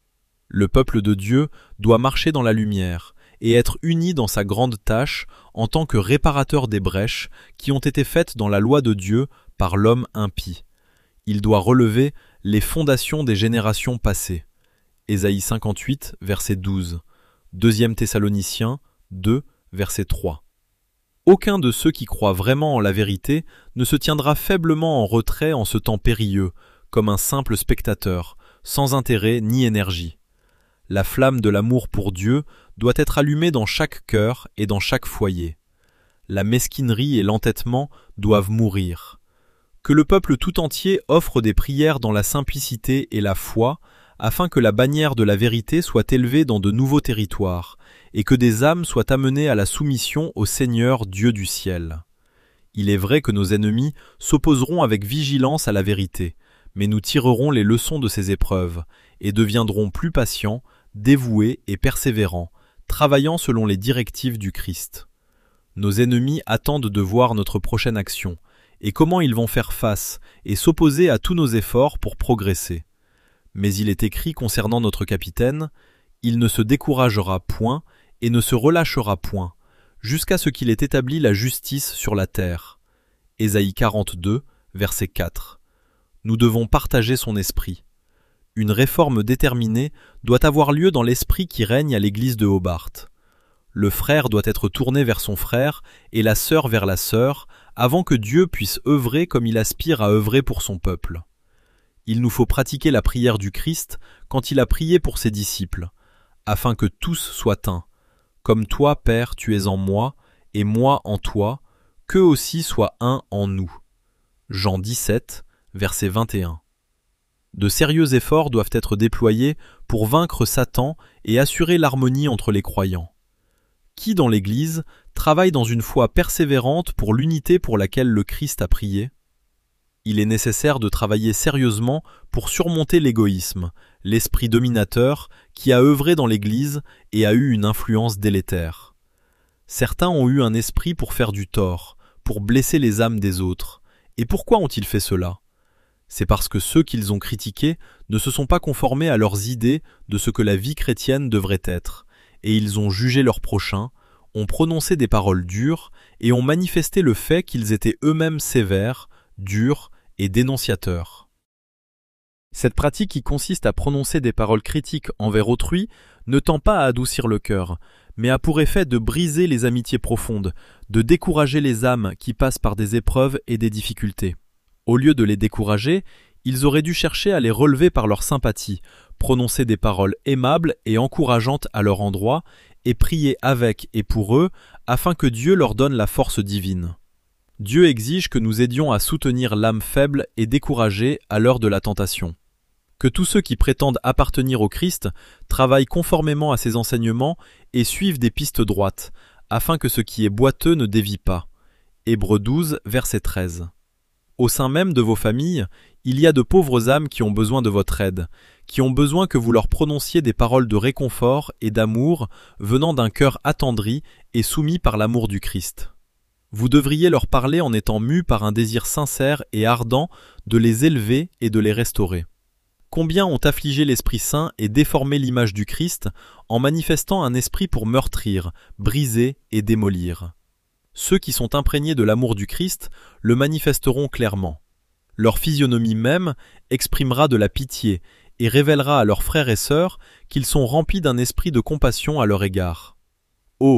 S1: Le peuple de Dieu doit marcher dans la lumière et être uni dans sa grande tâche en tant que réparateur des brèches qui ont été faites dans la loi de Dieu par l'homme impie. Il doit relever les fondations des générations passées. Ésaïe cinquante-huit, verset douze. Deuxième Thessaloniciens deux, verset trois. Aucun de ceux qui croient vraiment en la vérité ne se tiendra faiblement en retrait en ce temps périlleux, comme un simple spectateur, sans intérêt ni énergie. La flamme de l'amour pour Dieu doit être allumée dans chaque cœur et dans chaque foyer. La mesquinerie et l'entêtement doivent mourir. Que le peuple tout entier offre des prières dans la simplicité et la foi, afin que la bannière de la vérité soit élevée dans de nouveaux territoires, et que des âmes soient amenées à la soumission au Seigneur Dieu du ciel. Il est vrai que nos ennemis s'opposeront avec vigilance à la vérité, mais nous tirerons les leçons de ces épreuves, et deviendrons plus patients, dévoués et persévérants, travaillant selon les directives du Christ. Nos ennemis attendent de voir notre prochaine action, et comment ils vont faire face et s'opposer à tous nos efforts pour progresser. Mais il est écrit concernant notre capitaine, « Il ne se découragera point et ne se relâchera point, jusqu'à ce qu'il ait établi la justice sur la terre. » Ésaïe quarante-deux, verset quatre. Nous devons partager son esprit. Une réforme déterminée doit avoir lieu dans l'esprit qui règne à l'église de Hobart. Le frère doit être tourné vers son frère et la sœur vers la sœur, avant que Dieu puisse œuvrer comme il aspire à œuvrer pour son peuple. Il nous faut pratiquer la prière du Christ quand il a prié pour ses disciples, afin que tous soient un. Comme toi, Père, tu es en moi, et moi en toi, qu'eux aussi soient un en nous. Jean dix-sept, verset vingt et un. De sérieux efforts doivent être déployés pour vaincre Satan et assurer l'harmonie entre les croyants. Qui dans l'Église travaille dans une foi persévérante pour l'unité pour laquelle le Christ a prié? Il est nécessaire de travailler sérieusement pour surmonter l'égoïsme, l'esprit dominateur qui a œuvré dans l'Église et a eu une influence délétère. Certains ont eu un esprit pour faire du tort, pour blesser les âmes des autres. Et pourquoi ont-ils fait cela? C'est parce que ceux qu'ils ont critiqués ne se sont pas conformés à leurs idées de ce que la vie chrétienne devrait être, et ils ont jugé leurs prochains, ont prononcé des paroles dures et ont manifesté le fait qu'ils étaient eux-mêmes sévères, durs et dénonciateurs. Cette pratique qui consiste à prononcer des paroles critiques envers autrui ne tend pas à adoucir le cœur, mais a pour effet de briser les amitiés profondes, de décourager les âmes qui passent par des épreuves et des difficultés. Au lieu de les décourager, ils auraient dû chercher à les relever par leur sympathie, prononcer des paroles aimables et encourageantes à leur endroit, et prier avec et pour eux, afin que Dieu leur donne la force divine. Dieu exige que nous aidions à soutenir l'âme faible et découragée à l'heure de la tentation. Que tous ceux qui prétendent appartenir au Christ travaillent conformément à ses enseignements et suivent des pistes droites, afin que ce qui est boiteux ne dévie pas. Hébreux douze, verset treize. Au sein même de vos familles, il y a de pauvres âmes qui ont besoin de votre aide, qui ont besoin que vous leur prononciez des paroles de réconfort et d'amour venant d'un cœur attendri et soumis par l'amour du Christ. Vous devriez leur parler en étant mus par un désir sincère et ardent de les élever et de les restaurer. Combien ont affligé l'Esprit Saint et déformé l'image du Christ en manifestant un esprit pour meurtrir, briser et démolir. Ceux qui sont imprégnés de l'amour du Christ le manifesteront clairement. Leur physionomie même exprimera de la pitié et révélera à leurs frères et sœurs qu'ils sont remplis d'un esprit de compassion à leur égard. Oh,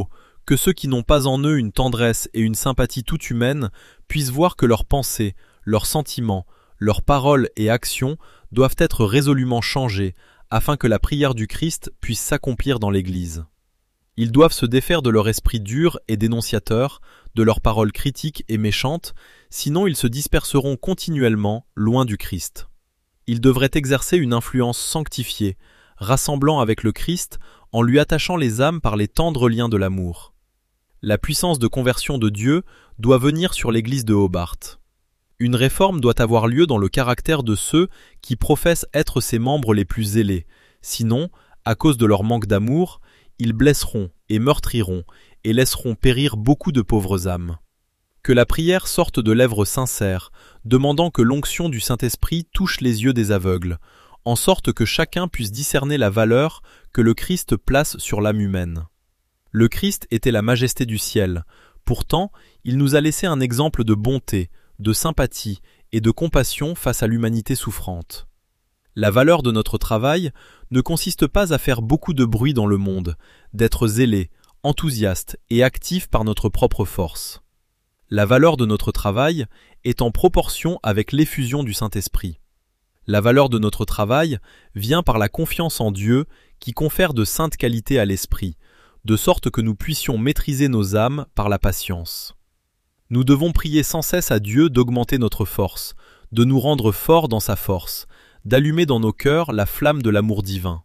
S1: que ceux qui n'ont pas en eux une tendresse et une sympathie toute humaine puissent voir que leurs pensées, leurs sentiments, leurs paroles et actions doivent être résolument changés afin que la prière du Christ puisse s'accomplir dans l'Église. Ils doivent se défaire de leur esprit dur et dénonciateur, de leurs paroles critiques et méchantes, sinon ils se disperseront continuellement loin du Christ. Ils devraient exercer une influence sanctifiée, rassemblant avec le Christ en lui attachant les âmes par les tendres liens de l'amour. La puissance de conversion de Dieu doit venir sur l'Église de Hobart. Une réforme doit avoir lieu dans le caractère de ceux qui professent être ses membres les plus zélés, sinon, à cause de leur manque d'amour, ils blesseront et meurtriront et laisseront périr beaucoup de pauvres âmes. Que la prière sorte de lèvres sincères, demandant que l'onction du Saint-Esprit touche les yeux des aveugles, en sorte que chacun puisse discerner la valeur que le Christ place sur l'âme humaine. Le Christ était la majesté du ciel, pourtant il nous a laissé un exemple de bonté, de sympathie et de compassion face à l'humanité souffrante. La valeur de notre travail ne consiste pas à faire beaucoup de bruit dans le monde, d'être zélé, enthousiaste et actif par notre propre force. La valeur de notre travail est en proportion avec l'effusion du Saint-Esprit. La valeur de notre travail vient par la confiance en Dieu qui confère de saintes qualités à l'esprit, de sorte que nous puissions maîtriser nos âmes par la patience. Nous devons prier sans cesse à Dieu d'augmenter notre force, de nous rendre forts dans sa force, d'allumer dans nos cœurs la flamme de l'amour divin.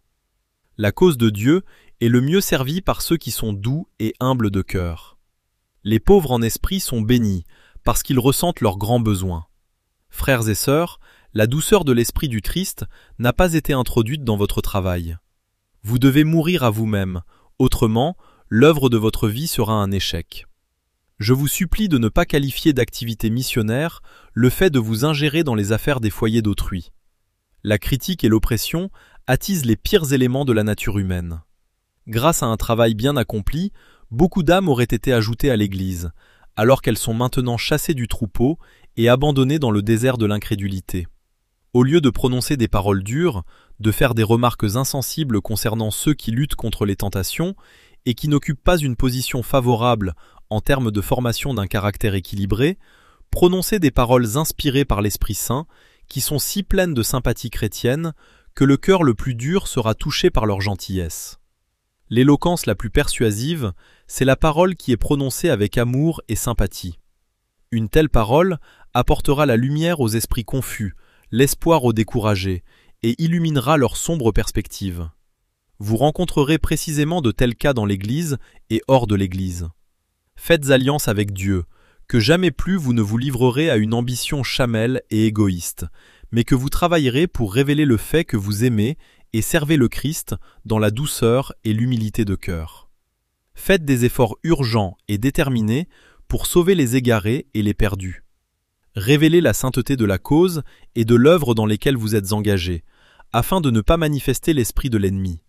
S1: La cause de Dieu est le mieux servie par ceux qui sont doux et humbles de cœur. Les pauvres en esprit sont bénis, parce qu'ils ressentent leurs grands besoins. Frères et sœurs, la douceur de l'esprit du Christ n'a pas été introduite dans votre travail. Vous devez mourir à vous-même, autrement, l'œuvre de votre vie sera un échec. Je vous supplie de ne pas qualifier d'activité missionnaire le fait de vous ingérer dans les affaires des foyers d'autrui. La critique et l'oppression attisent les pires éléments de la nature humaine. Grâce à un travail bien accompli, beaucoup d'âmes auraient été ajoutées à l'Église, alors qu'elles sont maintenant chassées du troupeau et abandonnées dans le désert de l'incrédulité. Au lieu de prononcer des paroles dures, de faire des remarques insensibles concernant ceux qui luttent contre les tentations et qui n'occupent pas une position favorable en termes de formation d'un caractère équilibré, prononcez des paroles inspirées par l'Esprit Saint qui sont si pleines de sympathie chrétienne que le cœur le plus dur sera touché par leur gentillesse. L'éloquence la plus persuasive, c'est la parole qui est prononcée avec amour et sympathie. Une telle parole apportera la lumière aux esprits confus, l'espoir aux découragés, et illuminera leurs sombres perspectives. Vous rencontrerez précisément de tels cas dans l'Église et hors de l'Église. Faites alliance avec Dieu, que jamais plus vous ne vous livrerez à une ambition chamelle et égoïste, mais que vous travaillerez pour révéler le fait que vous aimez et servez le Christ dans la douceur et l'humilité de cœur. Faites des efforts urgents et déterminés pour sauver les égarés et les perdus. Révélez la sainteté de la cause et de l'œuvre dans lesquelles vous êtes engagés, afin de ne pas manifester l'esprit de l'ennemi.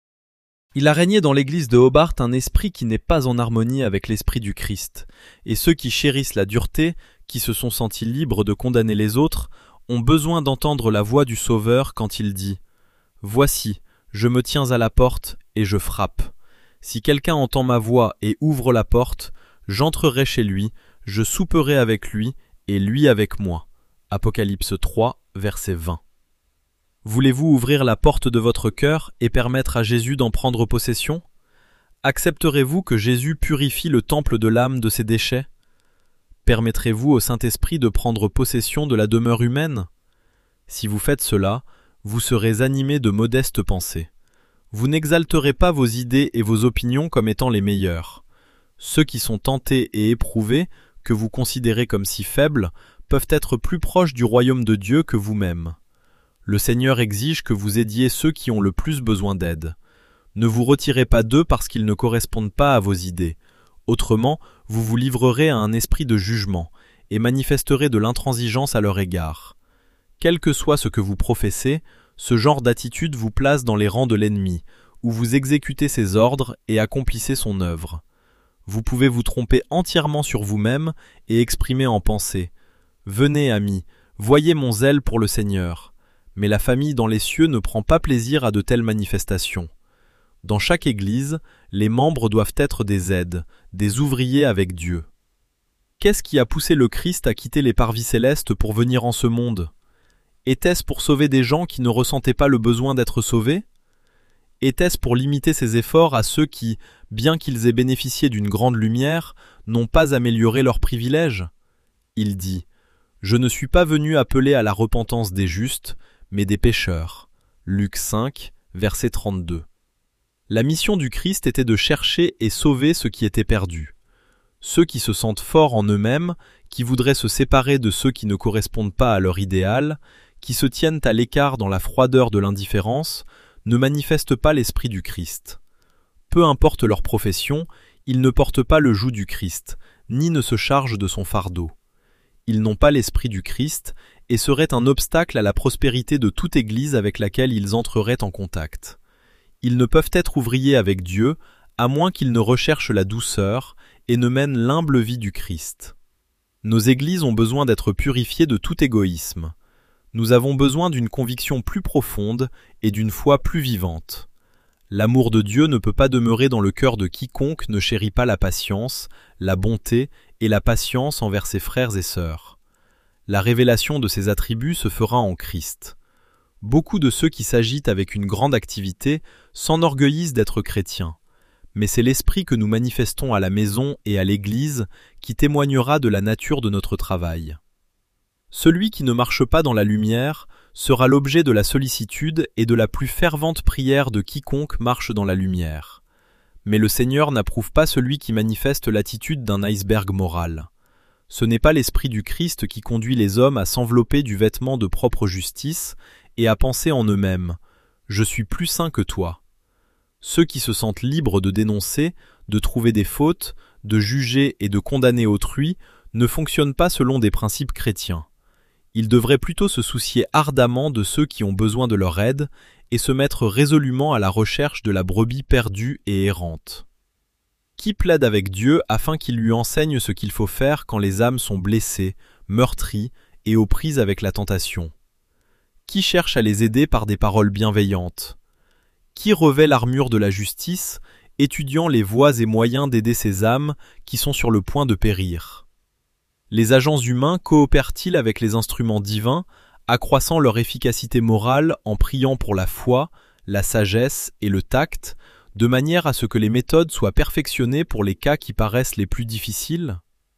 S1: Il a régné dans l'église de Hobart un esprit qui n'est pas en harmonie avec l'esprit du Christ, et ceux qui chérissent la dureté, qui se sont sentis libres de condamner les autres, ont besoin d'entendre la voix du Sauveur quand il dit « Voici, je me tiens à la porte et je frappe. Si quelqu'un entend ma voix et ouvre la porte, j'entrerai chez lui, je souperai avec lui et lui avec moi. » Apocalypse trois, verset vingt. Voulez-vous ouvrir la porte de votre cœur et permettre à Jésus d'en prendre possession? Accepterez-vous que Jésus purifie le temple de l'âme de ses déchets? Permettrez-vous au Saint-Esprit de prendre possession de la demeure humaine? Si vous faites cela, vous serez animés de modestes pensées. Vous n'exalterez pas vos idées et vos opinions comme étant les meilleures. Ceux qui sont tentés et éprouvés, que vous considérez comme si faibles, peuvent être plus proches du royaume de Dieu que vous-même. Le Seigneur exige que vous aidiez ceux qui ont le plus besoin d'aide. Ne vous retirez pas d'eux parce qu'ils ne correspondent pas à vos idées. Autrement, vous vous livrerez à un esprit de jugement et manifesterez de l'intransigeance à leur égard. Quel que soit ce que vous professez, ce genre d'attitude vous place dans les rangs de l'ennemi, où vous exécutez ses ordres et accomplissez son œuvre. Vous pouvez vous tromper entièrement sur vous-même et exprimer en pensée « Venez, amis, voyez mon zèle pour le Seigneur ». Mais la famille dans les cieux ne prend pas plaisir à de telles manifestations. Dans chaque Église, les membres doivent être des aides, des ouvriers avec Dieu. Qu'est-ce qui a poussé le Christ à quitter les parvis célestes pour venir en ce monde? Était-ce pour sauver des gens qui ne ressentaient pas le besoin d'être sauvés? Était-ce pour limiter ses efforts à ceux qui, bien qu'ils aient bénéficié d'une grande lumière, n'ont pas amélioré leurs privilèges? Il dit « Je ne suis pas venu appeler à la repentance des justes, mais des pécheurs. » Luc cinq, verset trente-deux. La mission du Christ était de chercher et sauver ceux qui étaient perdus. Ceux qui se sentent forts en eux-mêmes, qui voudraient se séparer de ceux qui ne correspondent pas à leur idéal, qui se tiennent à l'écart dans la froideur de l'indifférence, ne manifestent pas l'esprit du Christ. Peu importe leur profession, ils ne portent pas le joug du Christ, ni ne se chargent de son fardeau. Ils n'ont pas l'esprit du Christ et seraient un obstacle à la prospérité de toute Église avec laquelle ils entreraient en contact. Ils ne peuvent être ouvriers avec Dieu, à moins qu'ils ne recherchent la douceur et ne mènent l'humble vie du Christ. Nos Églises ont besoin d'être purifiées de tout égoïsme. Nous avons besoin d'une conviction plus profonde et d'une foi plus vivante. L'amour de Dieu ne peut pas demeurer dans le cœur de quiconque ne chérit pas la patience, la bonté et la patience envers ses frères et sœurs. La révélation de ces attributs se fera en Christ. Beaucoup de ceux qui s'agitent avec une grande activité s'enorgueillissent d'être chrétiens, mais c'est l'esprit que nous manifestons à la maison et à l'Église qui témoignera de la nature de notre travail. Celui qui ne marche pas dans la lumière sera l'objet de la sollicitude et de la plus fervente prière de quiconque marche dans la lumière. Mais le Seigneur n'approuve pas celui qui manifeste l'attitude d'un iceberg moral. Ce n'est pas l'esprit du Christ qui conduit les hommes à s'envelopper du vêtement de propre justice et à penser en eux-mêmes « Je suis plus saint que toi ». Ceux qui se sentent libres de dénoncer, de trouver des fautes, de juger et de condamner autrui ne fonctionnent pas selon des principes chrétiens. Ils devraient plutôt se soucier ardemment de ceux qui ont besoin de leur aide et se mettre résolument à la recherche de la brebis perdue et errante. Qui plaide avec Dieu afin qu'il lui enseigne ce qu'il faut faire quand les âmes sont blessées, meurtries et aux prises avec la tentation? Qui cherche à les aider par des paroles bienveillantes? Qui revêt l'armure de la justice, étudiant les voies et moyens d'aider ces âmes qui sont sur le point de périr? Les agents humains coopèrent-ils avec les instruments divins, accroissant leur efficacité morale en priant pour la foi, la sagesse et le tact, de manière à ce que les méthodes soient perfectionnées pour les cas qui paraissent les plus difficiles?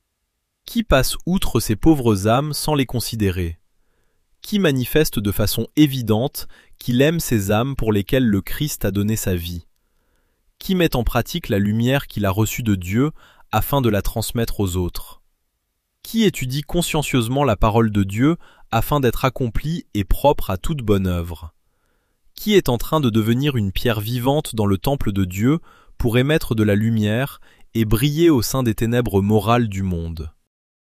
S1: Qui passe outre ces pauvres âmes sans les considérer? Qui manifeste de façon évidente qu'il aime ces âmes pour lesquelles le Christ a donné sa vie? Qui met en pratique la lumière qu'il a reçue de Dieu afin de la transmettre aux autres? Qui étudie consciencieusement la parole de Dieu afin d'être accomplie et propre à toute bonne œuvre? Qui est en train de devenir une pierre vivante dans le temple de Dieu pour émettre de la lumière et briller au sein des ténèbres morales du monde?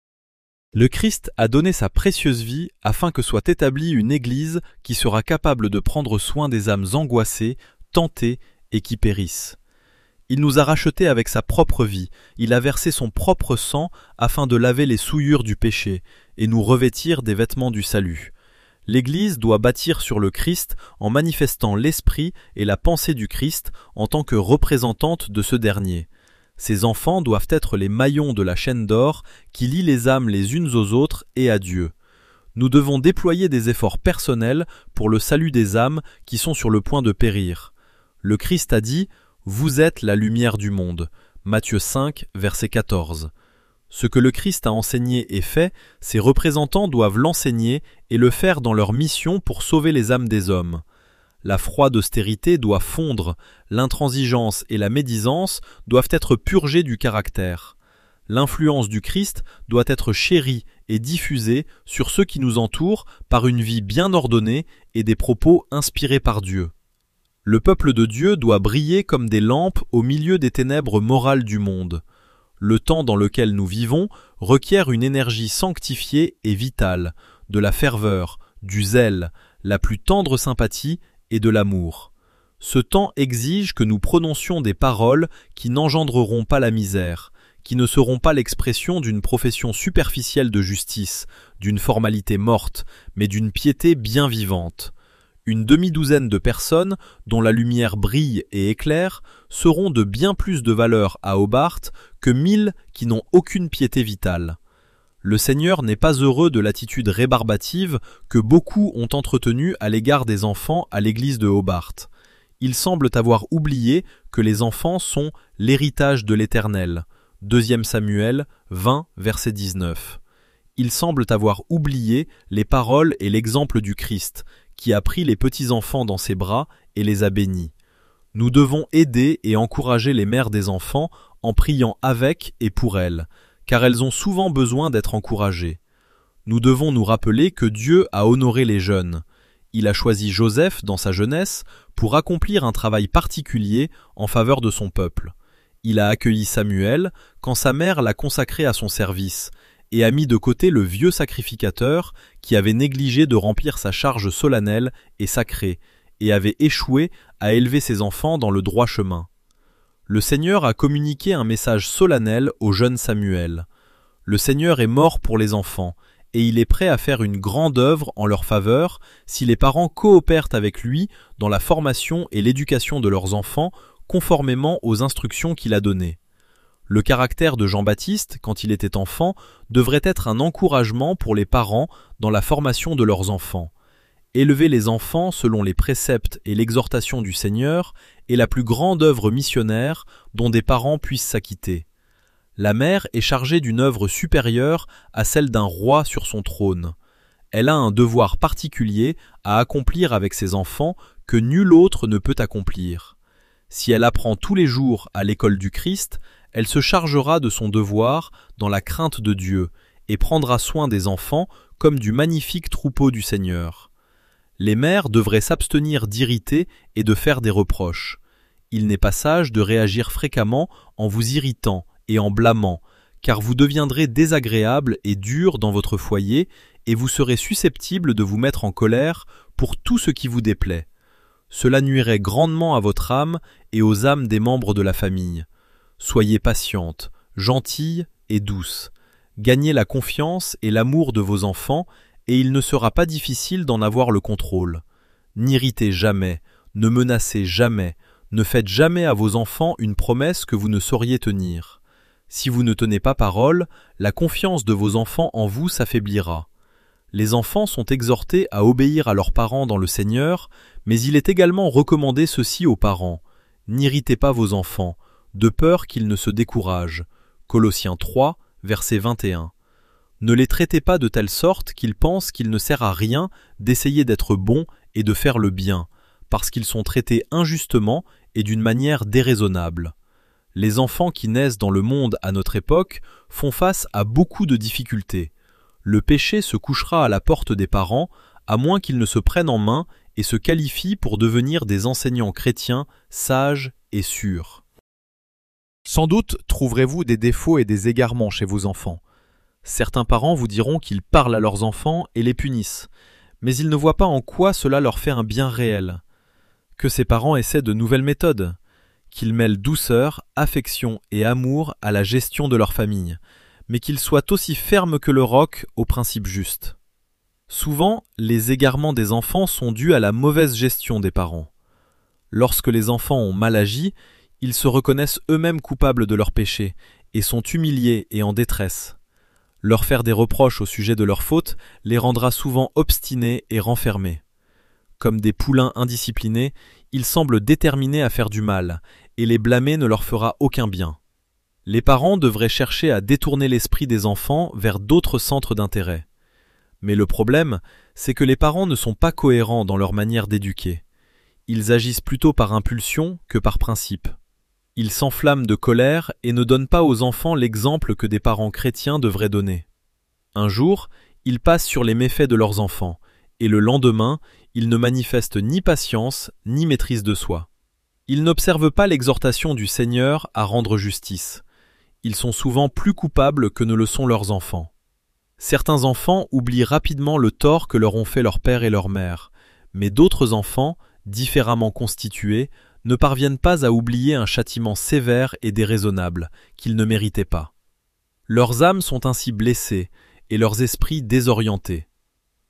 S1: Le Christ a donné sa précieuse vie afin que soit établie une Église qui sera capable de prendre soin des âmes angoissées, tentées et qui périssent. Il nous a rachetés avec sa propre vie, il a versé son propre sang afin de laver les souillures du péché et nous revêtir des vêtements du salut. L'Église doit bâtir sur le Christ en manifestant l'esprit et la pensée du Christ en tant que représentante de ce dernier. Ces enfants doivent être les maillons de la chaîne d'or qui lie les âmes les unes aux autres et à Dieu. Nous devons déployer des efforts personnels pour le salut des âmes qui sont sur le point de périr. Le Christ a dit « Vous êtes la lumière du monde » Matthieu cinq, verset quatorze. Ce que le Christ a enseigné et fait, ses représentants doivent l'enseigner et le faire dans leur mission pour sauver les âmes des hommes. La froide austérité doit fondre, l'intransigeance et la médisance doivent être purgées du caractère. L'influence du Christ doit être chérie et diffusée sur ceux qui nous entourent par une vie bien ordonnée et des propos inspirés par Dieu. Le peuple de Dieu doit briller comme des lampes au milieu des ténèbres morales du monde. Le temps dans lequel nous vivons requiert une énergie sanctifiée et vitale, de la ferveur, du zèle, la plus tendre sympathie et de l'amour. Ce temps exige que nous prononcions des paroles qui n'engendreront pas la misère, qui ne seront pas l'expression d'une profession superficielle de justice, d'une formalité morte, mais d'une piété bien vivante. Une demi-douzaine de personnes, dont la lumière brille et éclaire, seront de bien plus de valeur à Hobart que mille qui n'ont aucune piété vitale. Le Seigneur n'est pas heureux de l'attitude rébarbative que beaucoup ont entretenue à l'égard des enfants à l'église de Hobart. Ils semblent avoir oublié que les enfants sont l'héritage de l'Éternel. deux Samuel vingt, verset dix-neuf. Ils semblent avoir oublié les paroles et l'exemple du Christ, qui a pris les petits-enfants dans ses bras et les a bénis. Nous devons aider et encourager les mères des enfants en priant avec et pour elles, car elles ont souvent besoin d'être encouragées. Nous devons nous rappeler que Dieu a honoré les jeunes. Il a choisi Joseph dans sa jeunesse pour accomplir un travail particulier en faveur de son peuple. Il a accueilli Samuel quand sa mère l'a consacré à son service et a mis de côté le vieux sacrificateur qui avait négligé de remplir sa charge solennelle et sacrée et avait échoué à élever ses enfants dans le droit chemin. Le Seigneur a communiqué un message solennel au jeune Samuel. Le Seigneur est mort pour les enfants et il est prêt à faire une grande œuvre en leur faveur si les parents coopèrent avec lui dans la formation et l'éducation de leurs enfants conformément aux instructions qu'il a données. Le caractère de Jean-Baptiste, quand il était enfant, devrait être un encouragement pour les parents dans la formation de leurs enfants. Élever les enfants selon les préceptes et l'exhortation du Seigneur est la plus grande œuvre missionnaire dont des parents puissent s'acquitter. La mère est chargée d'une œuvre supérieure à celle d'un roi sur son trône. Elle a un devoir particulier à accomplir avec ses enfants que nul autre ne peut accomplir. Si elle apprend tous les jours à l'école du Christ, elle se chargera de son devoir dans la crainte de Dieu et prendra soin des enfants comme du magnifique troupeau du Seigneur. Les mères devraient s'abstenir d'irriter et de faire des reproches. Il n'est pas sage de réagir fréquemment en vous irritant et en blâmant, car vous deviendrez désagréable et dur dans votre foyer et vous serez susceptible de vous mettre en colère pour tout ce qui vous déplaît. Cela nuirait grandement à votre âme et aux âmes des membres de la famille. Soyez patiente, gentille et douce. Gagnez la confiance et l'amour de vos enfants et il ne sera pas difficile d'en avoir le contrôle. N'irritez jamais, ne menacez jamais, ne faites jamais à vos enfants une promesse que vous ne sauriez tenir. Si vous ne tenez pas parole, la confiance de vos enfants en vous s'affaiblira. Les enfants sont exhortés à obéir à leurs parents dans le Seigneur, mais il est également recommandé ceci aux parents. N'irritez pas vos enfants, de peur qu'ils ne se découragent. Colossiens trois, verset vingt et un. Ne les traitez pas de telle sorte qu'ils pensent qu'il ne sert à rien d'essayer d'être bons et de faire le bien, parce qu'ils sont traités injustement et d'une manière déraisonnable. Les enfants qui naissent dans le monde à notre époque font face à beaucoup de difficultés. Le péché se couchera à la porte des parents, à moins qu'ils ne se prennent en main et se qualifient pour devenir des enseignants chrétiens sages et sûrs. Sans doute trouverez-vous des défauts et des égarements chez vos enfants. Certains parents vous diront qu'ils parlent à leurs enfants et les punissent, mais ils ne voient pas en quoi cela leur fait un bien réel. Que ces parents essaient de nouvelles méthodes, qu'ils mêlent douceur, affection et amour à la gestion de leur famille, mais qu'ils soient aussi fermes que le roc aux principes justes. Souvent, les égarements des enfants sont dus à la mauvaise gestion des parents. Lorsque les enfants ont mal agi, ils se reconnaissent eux-mêmes coupables de leurs péchés et sont humiliés et en détresse. Leur faire des reproches au sujet de leurs fautes les rendra souvent obstinés et renfermés. Comme des poulains indisciplinés, ils semblent déterminés à faire du mal, et les blâmer ne leur fera aucun bien. Les parents devraient chercher à détourner l'esprit des enfants vers d'autres centres d'intérêt. Mais le problème, c'est que les parents ne sont pas cohérents dans leur manière d'éduquer. Ils agissent plutôt par impulsion que par principe. Ils s'enflamment de colère et ne donnent pas aux enfants l'exemple que des parents chrétiens devraient donner. Un jour, ils passent sur les méfaits de leurs enfants, et le lendemain, ils ne manifestent ni patience ni maîtrise de soi. Ils n'observent pas l'exhortation du Seigneur à rendre justice. Ils sont souvent plus coupables que ne le sont leurs enfants. Certains enfants oublient rapidement le tort que leur ont fait leur père et leur mère, mais d'autres enfants, différemment constitués, ne parviennent pas à oublier un châtiment sévère et déraisonnable qu'ils ne méritaient pas. Leurs âmes sont ainsi blessées et leurs esprits désorientés.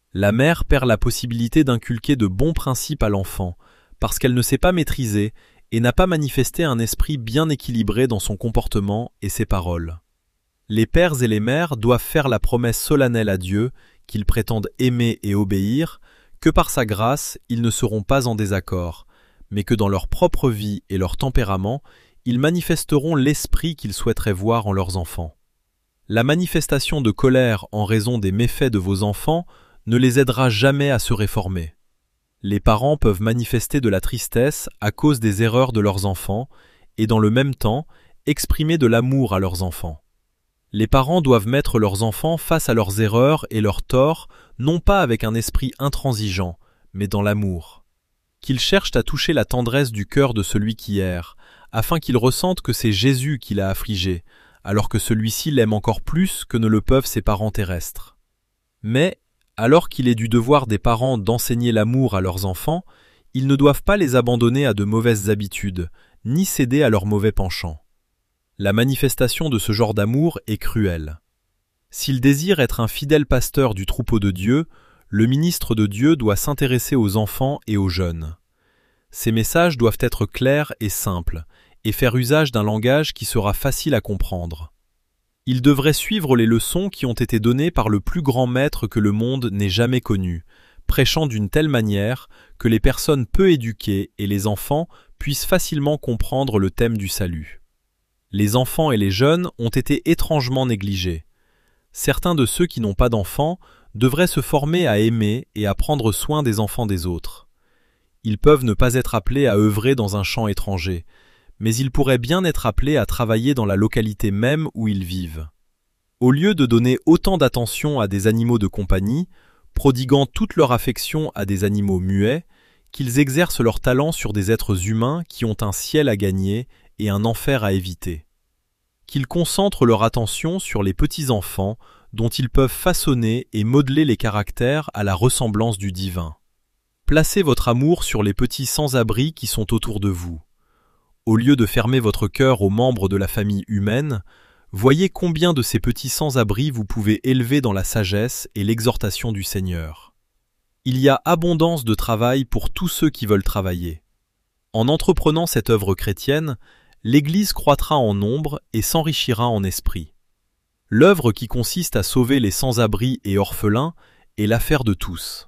S1: La mère perd la possibilité d'inculquer de bons principes à l'enfant, parce qu'elle ne sait pas maîtriser et n'a pas manifesté un esprit bien équilibré dans son comportement et ses paroles. Les pères et les mères doivent faire la promesse solennelle à Dieu qu'ils prétendent aimer et obéir, que par sa grâce ils ne seront pas en désaccord, mais que dans leur propre vie et leur tempérament, ils manifesteront l'esprit qu'ils souhaiteraient voir en leurs enfants. La manifestation de colère en raison des méfaits de vos enfants ne les aidera jamais à se réformer. Les parents peuvent manifester de la tristesse à cause des erreurs de leurs enfants et dans le même temps exprimer de l'amour à leurs enfants. Les parents doivent mettre leurs enfants face à leurs erreurs et leurs torts, non pas avec un esprit intransigeant, mais dans l'amour. Qu'ils cherchent à toucher la tendresse du cœur de celui qui erre, afin qu'ils ressentent que c'est Jésus qui l'a affligé, alors que celui-ci l'aime encore plus que ne le peuvent ses parents terrestres. Mais, alors qu'il est du devoir des parents d'enseigner l'amour à leurs enfants, ils ne doivent pas les abandonner à de mauvaises habitudes, ni céder à leurs mauvais penchants. La manifestation de ce genre d'amour est cruelle. S'il désire être un fidèle pasteur du troupeau de Dieu, le ministre de Dieu doit s'intéresser aux enfants et aux jeunes. Ces messages doivent être clairs et simples, et faire usage d'un langage qui sera facile à comprendre. Il devrait suivre les leçons qui ont été données par le plus grand maître que le monde n'ait jamais connu, prêchant d'une telle manière que les personnes peu éduquées et les enfants puissent facilement comprendre le thème du salut. Les enfants et les jeunes ont été étrangement négligés. Certains de ceux qui n'ont pas d'enfants devraient se former à aimer et à prendre soin des enfants des autres. Ils peuvent ne pas être appelés à œuvrer dans un champ étranger, mais ils pourraient bien être appelés à travailler dans la localité même où ils vivent. Au lieu de donner autant d'attention à des animaux de compagnie, prodiguant toute leur affection à des animaux muets, qu'ils exercent leur talent sur des êtres humains qui ont un ciel à gagner et un enfer à éviter. Qu'ils concentrent leur attention sur les petits-enfants dont ils peuvent façonner et modeler les caractères à la ressemblance du divin. Placez votre amour sur les petits sans-abri qui sont autour de vous. Au lieu de fermer votre cœur aux membres de la famille humaine, voyez combien de ces petits sans-abri vous pouvez élever dans la sagesse et l'exhortation du Seigneur. Il y a abondance de travail pour tous ceux qui veulent travailler. En entreprenant cette œuvre chrétienne, l'Église croîtra en nombre et s'enrichira en esprit. L'œuvre qui consiste à sauver les sans-abri et orphelins est l'affaire de tous.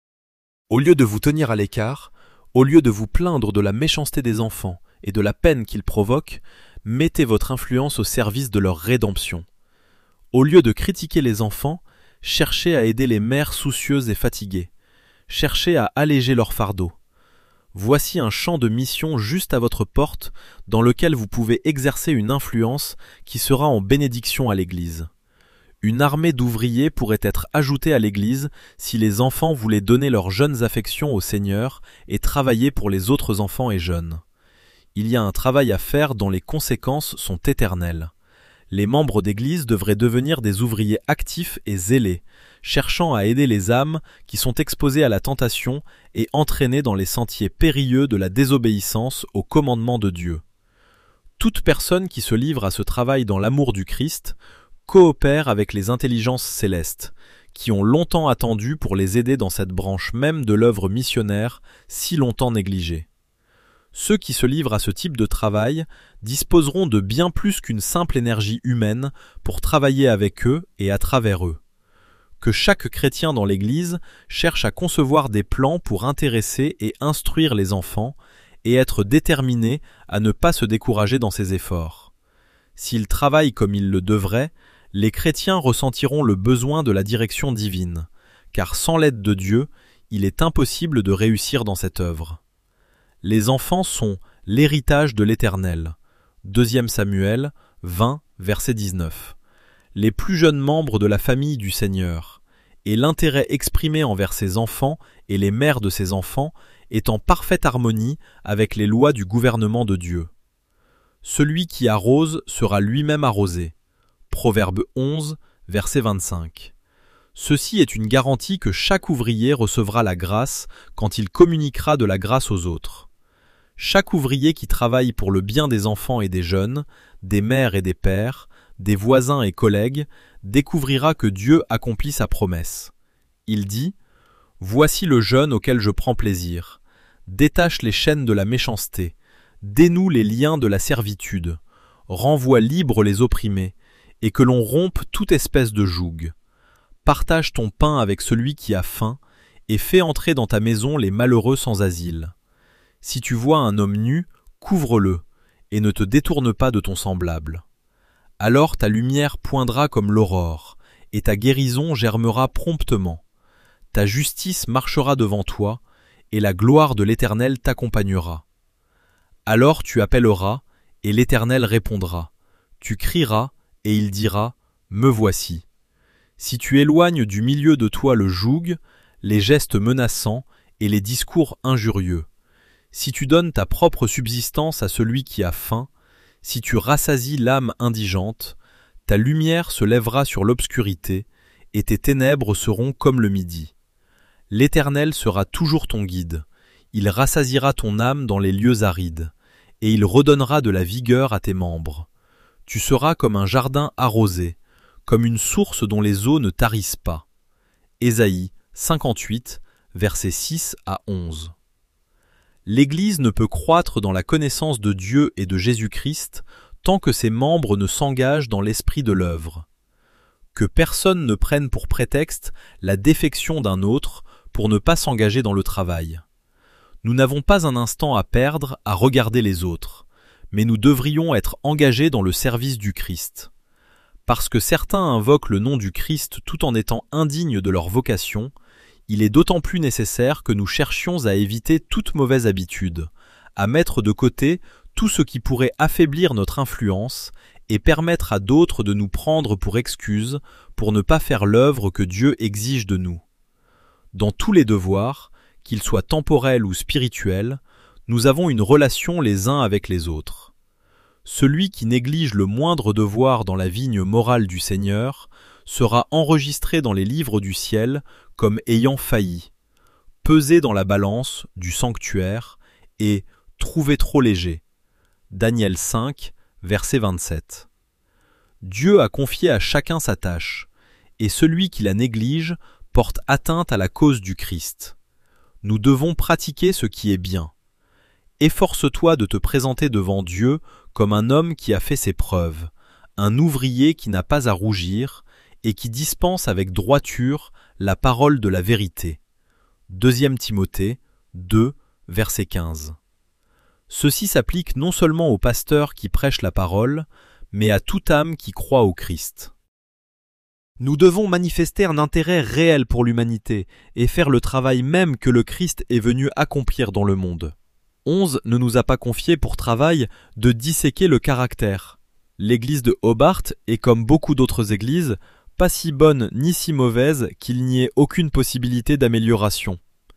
S1: Au lieu de vous tenir à l'écart, au lieu de vous plaindre de la méchanceté des enfants et de la peine qu'ils provoquent, mettez votre influence au service de leur rédemption. Au lieu de critiquer les enfants, cherchez à aider les mères soucieuses et fatiguées. Cherchez à alléger leur fardeau. Voici un champ de mission juste à votre porte dans lequel vous pouvez exercer une influence qui sera en bénédiction à l'Église. Une armée d'ouvriers pourrait être ajoutée à l'Église si les enfants voulaient donner leurs jeunes affections au Seigneur et travailler pour les autres enfants et jeunes. Il y a un travail à faire dont les conséquences sont éternelles. Les membres d'Église devraient devenir des ouvriers actifs et zélés, cherchant à aider les âmes qui sont exposées à la tentation et entraînées dans les sentiers périlleux de la désobéissance au commandement de Dieu. Toute personne qui se livre à ce travail dans l'amour du Christ coopère avec les intelligences célestes, qui ont longtemps attendu pour les aider dans cette branche même de l'œuvre missionnaire si longtemps négligée. Ceux qui se livrent à ce type de travail disposeront de bien plus qu'une simple énergie humaine pour travailler avec eux et à travers eux. Que chaque chrétien dans l'Église cherche à concevoir des plans pour intéresser et instruire les enfants et être déterminé à ne pas se décourager dans ses efforts. S'ils travaillent comme ils le devraient, les chrétiens ressentiront le besoin de la direction divine, car sans l'aide de Dieu, il est impossible de réussir dans cette œuvre. Les enfants sont l'héritage de l'Éternel. deux Samuel vingt, verset dix-neuf. Les plus jeunes membres de la famille du Seigneur, et l'intérêt exprimé envers ses enfants et les mères de ses enfants est en parfaite harmonie avec les lois du gouvernement de Dieu. Celui qui arrose sera lui-même arrosé. Proverbe onze, verset vingt-cinq. Ceci est une garantie que chaque ouvrier recevra la grâce quand il communiquera de la grâce aux autres. Chaque ouvrier qui travaille pour le bien des enfants et des jeunes, des mères et des pères, des voisins et collègues, découvrira que Dieu accomplit sa promesse. Il dit Voici le jeûne auquel je prends plaisir. Détache les chaînes de la méchanceté, dénoue les liens de la servitude, renvoie libres les opprimés, et que l'on rompe toute espèce de joug. Partage ton pain avec celui qui a faim, et fais entrer dans ta maison les malheureux sans asile. Si tu vois un homme nu, couvre-le, et ne te détourne pas de ton semblable. Alors ta lumière poindra comme l'aurore, et ta guérison germera promptement. Ta justice marchera devant toi, et la gloire de l'Éternel t'accompagnera. Alors tu appelleras, et l'Éternel répondra. Tu crieras, et il dira, « Me voici ». Si tu éloignes du milieu de toi le joug, les gestes menaçants et les discours injurieux, si tu donnes ta propre subsistance à celui qui a faim, si tu rassasies l'âme indigente, ta lumière se lèvera sur l'obscurité, et tes ténèbres seront comme le midi. L'Éternel sera toujours ton guide, il rassasiera ton âme dans les lieux arides, et il redonnera de la vigueur à tes membres. Tu seras comme un jardin arrosé, comme une source dont les eaux ne tarissent pas. Ésaïe cinquante-huit, versets six à onze. L'Église ne peut croître dans la connaissance de Dieu et de Jésus-Christ tant que ses membres ne s'engagent dans l'esprit de l'œuvre. Que personne ne prenne pour prétexte la défection d'un autre pour ne pas s'engager dans le travail. Nous n'avons pas un instant à perdre à regarder les autres, mais nous devrions être engagés dans le service du Christ. Parce que certains invoquent le nom du Christ tout en étant indignes de leur vocation, il est d'autant plus nécessaire que nous cherchions à éviter toute mauvaise habitude, à mettre de côté tout ce qui pourrait affaiblir notre influence et permettre à d'autres de nous prendre pour excuse pour ne pas faire l'œuvre que Dieu exige de nous. Dans tous les devoirs, qu'ils soient temporels ou spirituels, nous avons une relation les uns avec les autres. Celui qui néglige le moindre devoir dans la vigne morale du Seigneur sera enregistré dans les livres du ciel comme ayant failli, pesé dans la balance du sanctuaire et trouvé trop léger. Daniel cinq, verset vingt-sept. Dieu a confié à chacun sa tâche, et celui qui la néglige porte atteinte à la cause du Christ. Nous devons pratiquer ce qui est bien. Efforce-toi de te présenter devant Dieu comme un homme qui a fait ses preuves, un ouvrier qui n'a pas à rougir et qui dispense avec droiture la parole de la vérité. Deuxième Timothée deux, verset quinze. Ceci s'applique non seulement aux pasteurs qui prêchent la parole, mais à toute âme qui croit au Christ. Nous devons manifester un intérêt réel pour l'humanité et faire le travail même que le Christ est venu accomplir dans le monde. Onze ne nous a pas confié pour travail de disséquer le caractère. L'église de Hobart est, comme beaucoup d'autres églises, pas si bonne ni si mauvaise qu'il n'y ait aucune possibilité d'amélioration.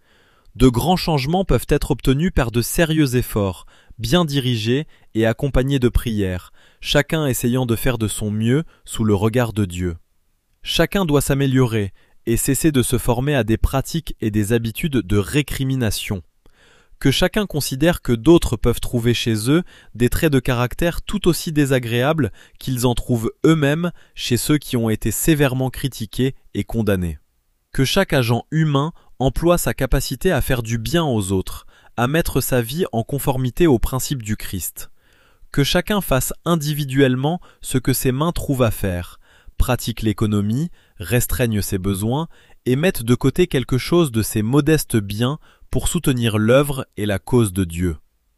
S1: De grands changements peuvent être obtenus par de sérieux efforts, bien dirigés et accompagnés de prières, chacun essayant de faire de son mieux sous le regard de Dieu. Chacun doit s'améliorer et cesser de se former à des pratiques et des habitudes de récrimination. Que chacun considère que d'autres peuvent trouver chez eux des traits de caractère tout aussi désagréables qu'ils en trouvent eux-mêmes chez ceux qui ont été sévèrement critiqués et condamnés. Que chaque agent humain emploie sa capacité à faire du bien aux autres, à mettre sa vie en conformité aux principes du Christ. Que chacun fasse individuellement ce que ses mains trouvent à faire, pratique l'économie, restreigne ses besoins et mette de côté quelque chose de ses modestes biens pour soutenir l'œuvre et la cause de Dieu.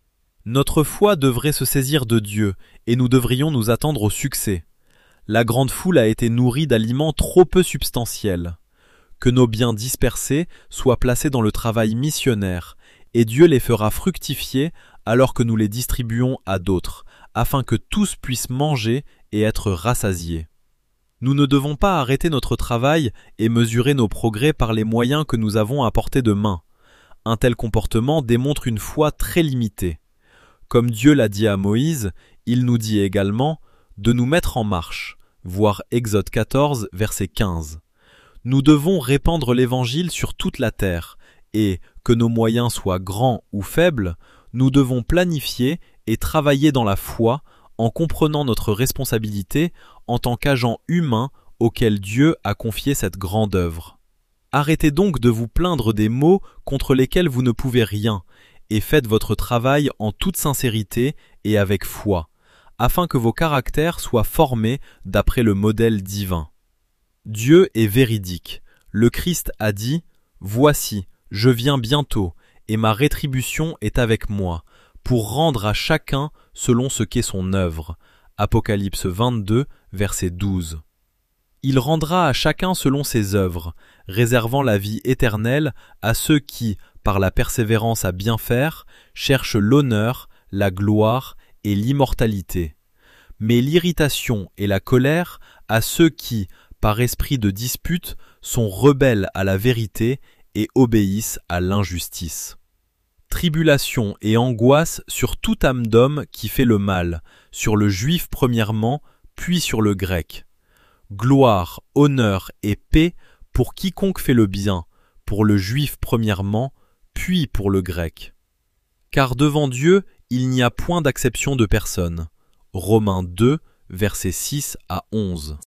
S1: Notre foi devrait se saisir de Dieu et nous devrions nous attendre au succès. La grande foule a été nourrie d'aliments trop peu substantiels. Que nos biens dispersés soient placés dans le travail missionnaire et Dieu les fera fructifier alors que nous les distribuons à d'autres, afin que tous puissent manger et être rassasiés. Nous ne devons pas arrêter notre travail et mesurer nos progrès par les moyens que nous avons à portée de main. Un tel comportement démontre une foi très limitée. Comme Dieu l'a dit à Moïse, il nous dit également de nous mettre en marche, voir Exode quatorze, verset quinze. Nous devons répandre l'Évangile sur toute la terre, et, que nos moyens soient grands ou faibles, nous devons planifier et travailler dans la foi en comprenant notre responsabilité en tant qu'agent humain auquel Dieu a confié cette grande œuvre. Arrêtez donc de vous plaindre des maux contre lesquels vous ne pouvez rien, et faites votre travail en toute sincérité et avec foi, afin que vos caractères soient formés d'après le modèle divin. Dieu est véridique. Le Christ a dit « Voici, je viens bientôt, et ma rétribution est avec moi, pour rendre à chacun selon ce qu'est son œuvre. » Apocalypse vingt-deux, verset douze. Il rendra à chacun selon ses œuvres, réservant la vie éternelle à ceux qui, par la persévérance à bien faire, cherchent l'honneur, la gloire et l'immortalité. Mais l'irritation et la colère à ceux qui, par esprit de dispute, sont rebelles à la vérité et obéissent à l'injustice. Tribulation et angoisse sur toute âme d'homme qui fait le mal, sur le juif premièrement, puis sur le grec. Gloire, honneur et paix pour quiconque fait le bien, pour le juif premièrement, puis pour le grec. Car devant Dieu, il n'y a point d'acception de personne. Romains deux, versets six à onze.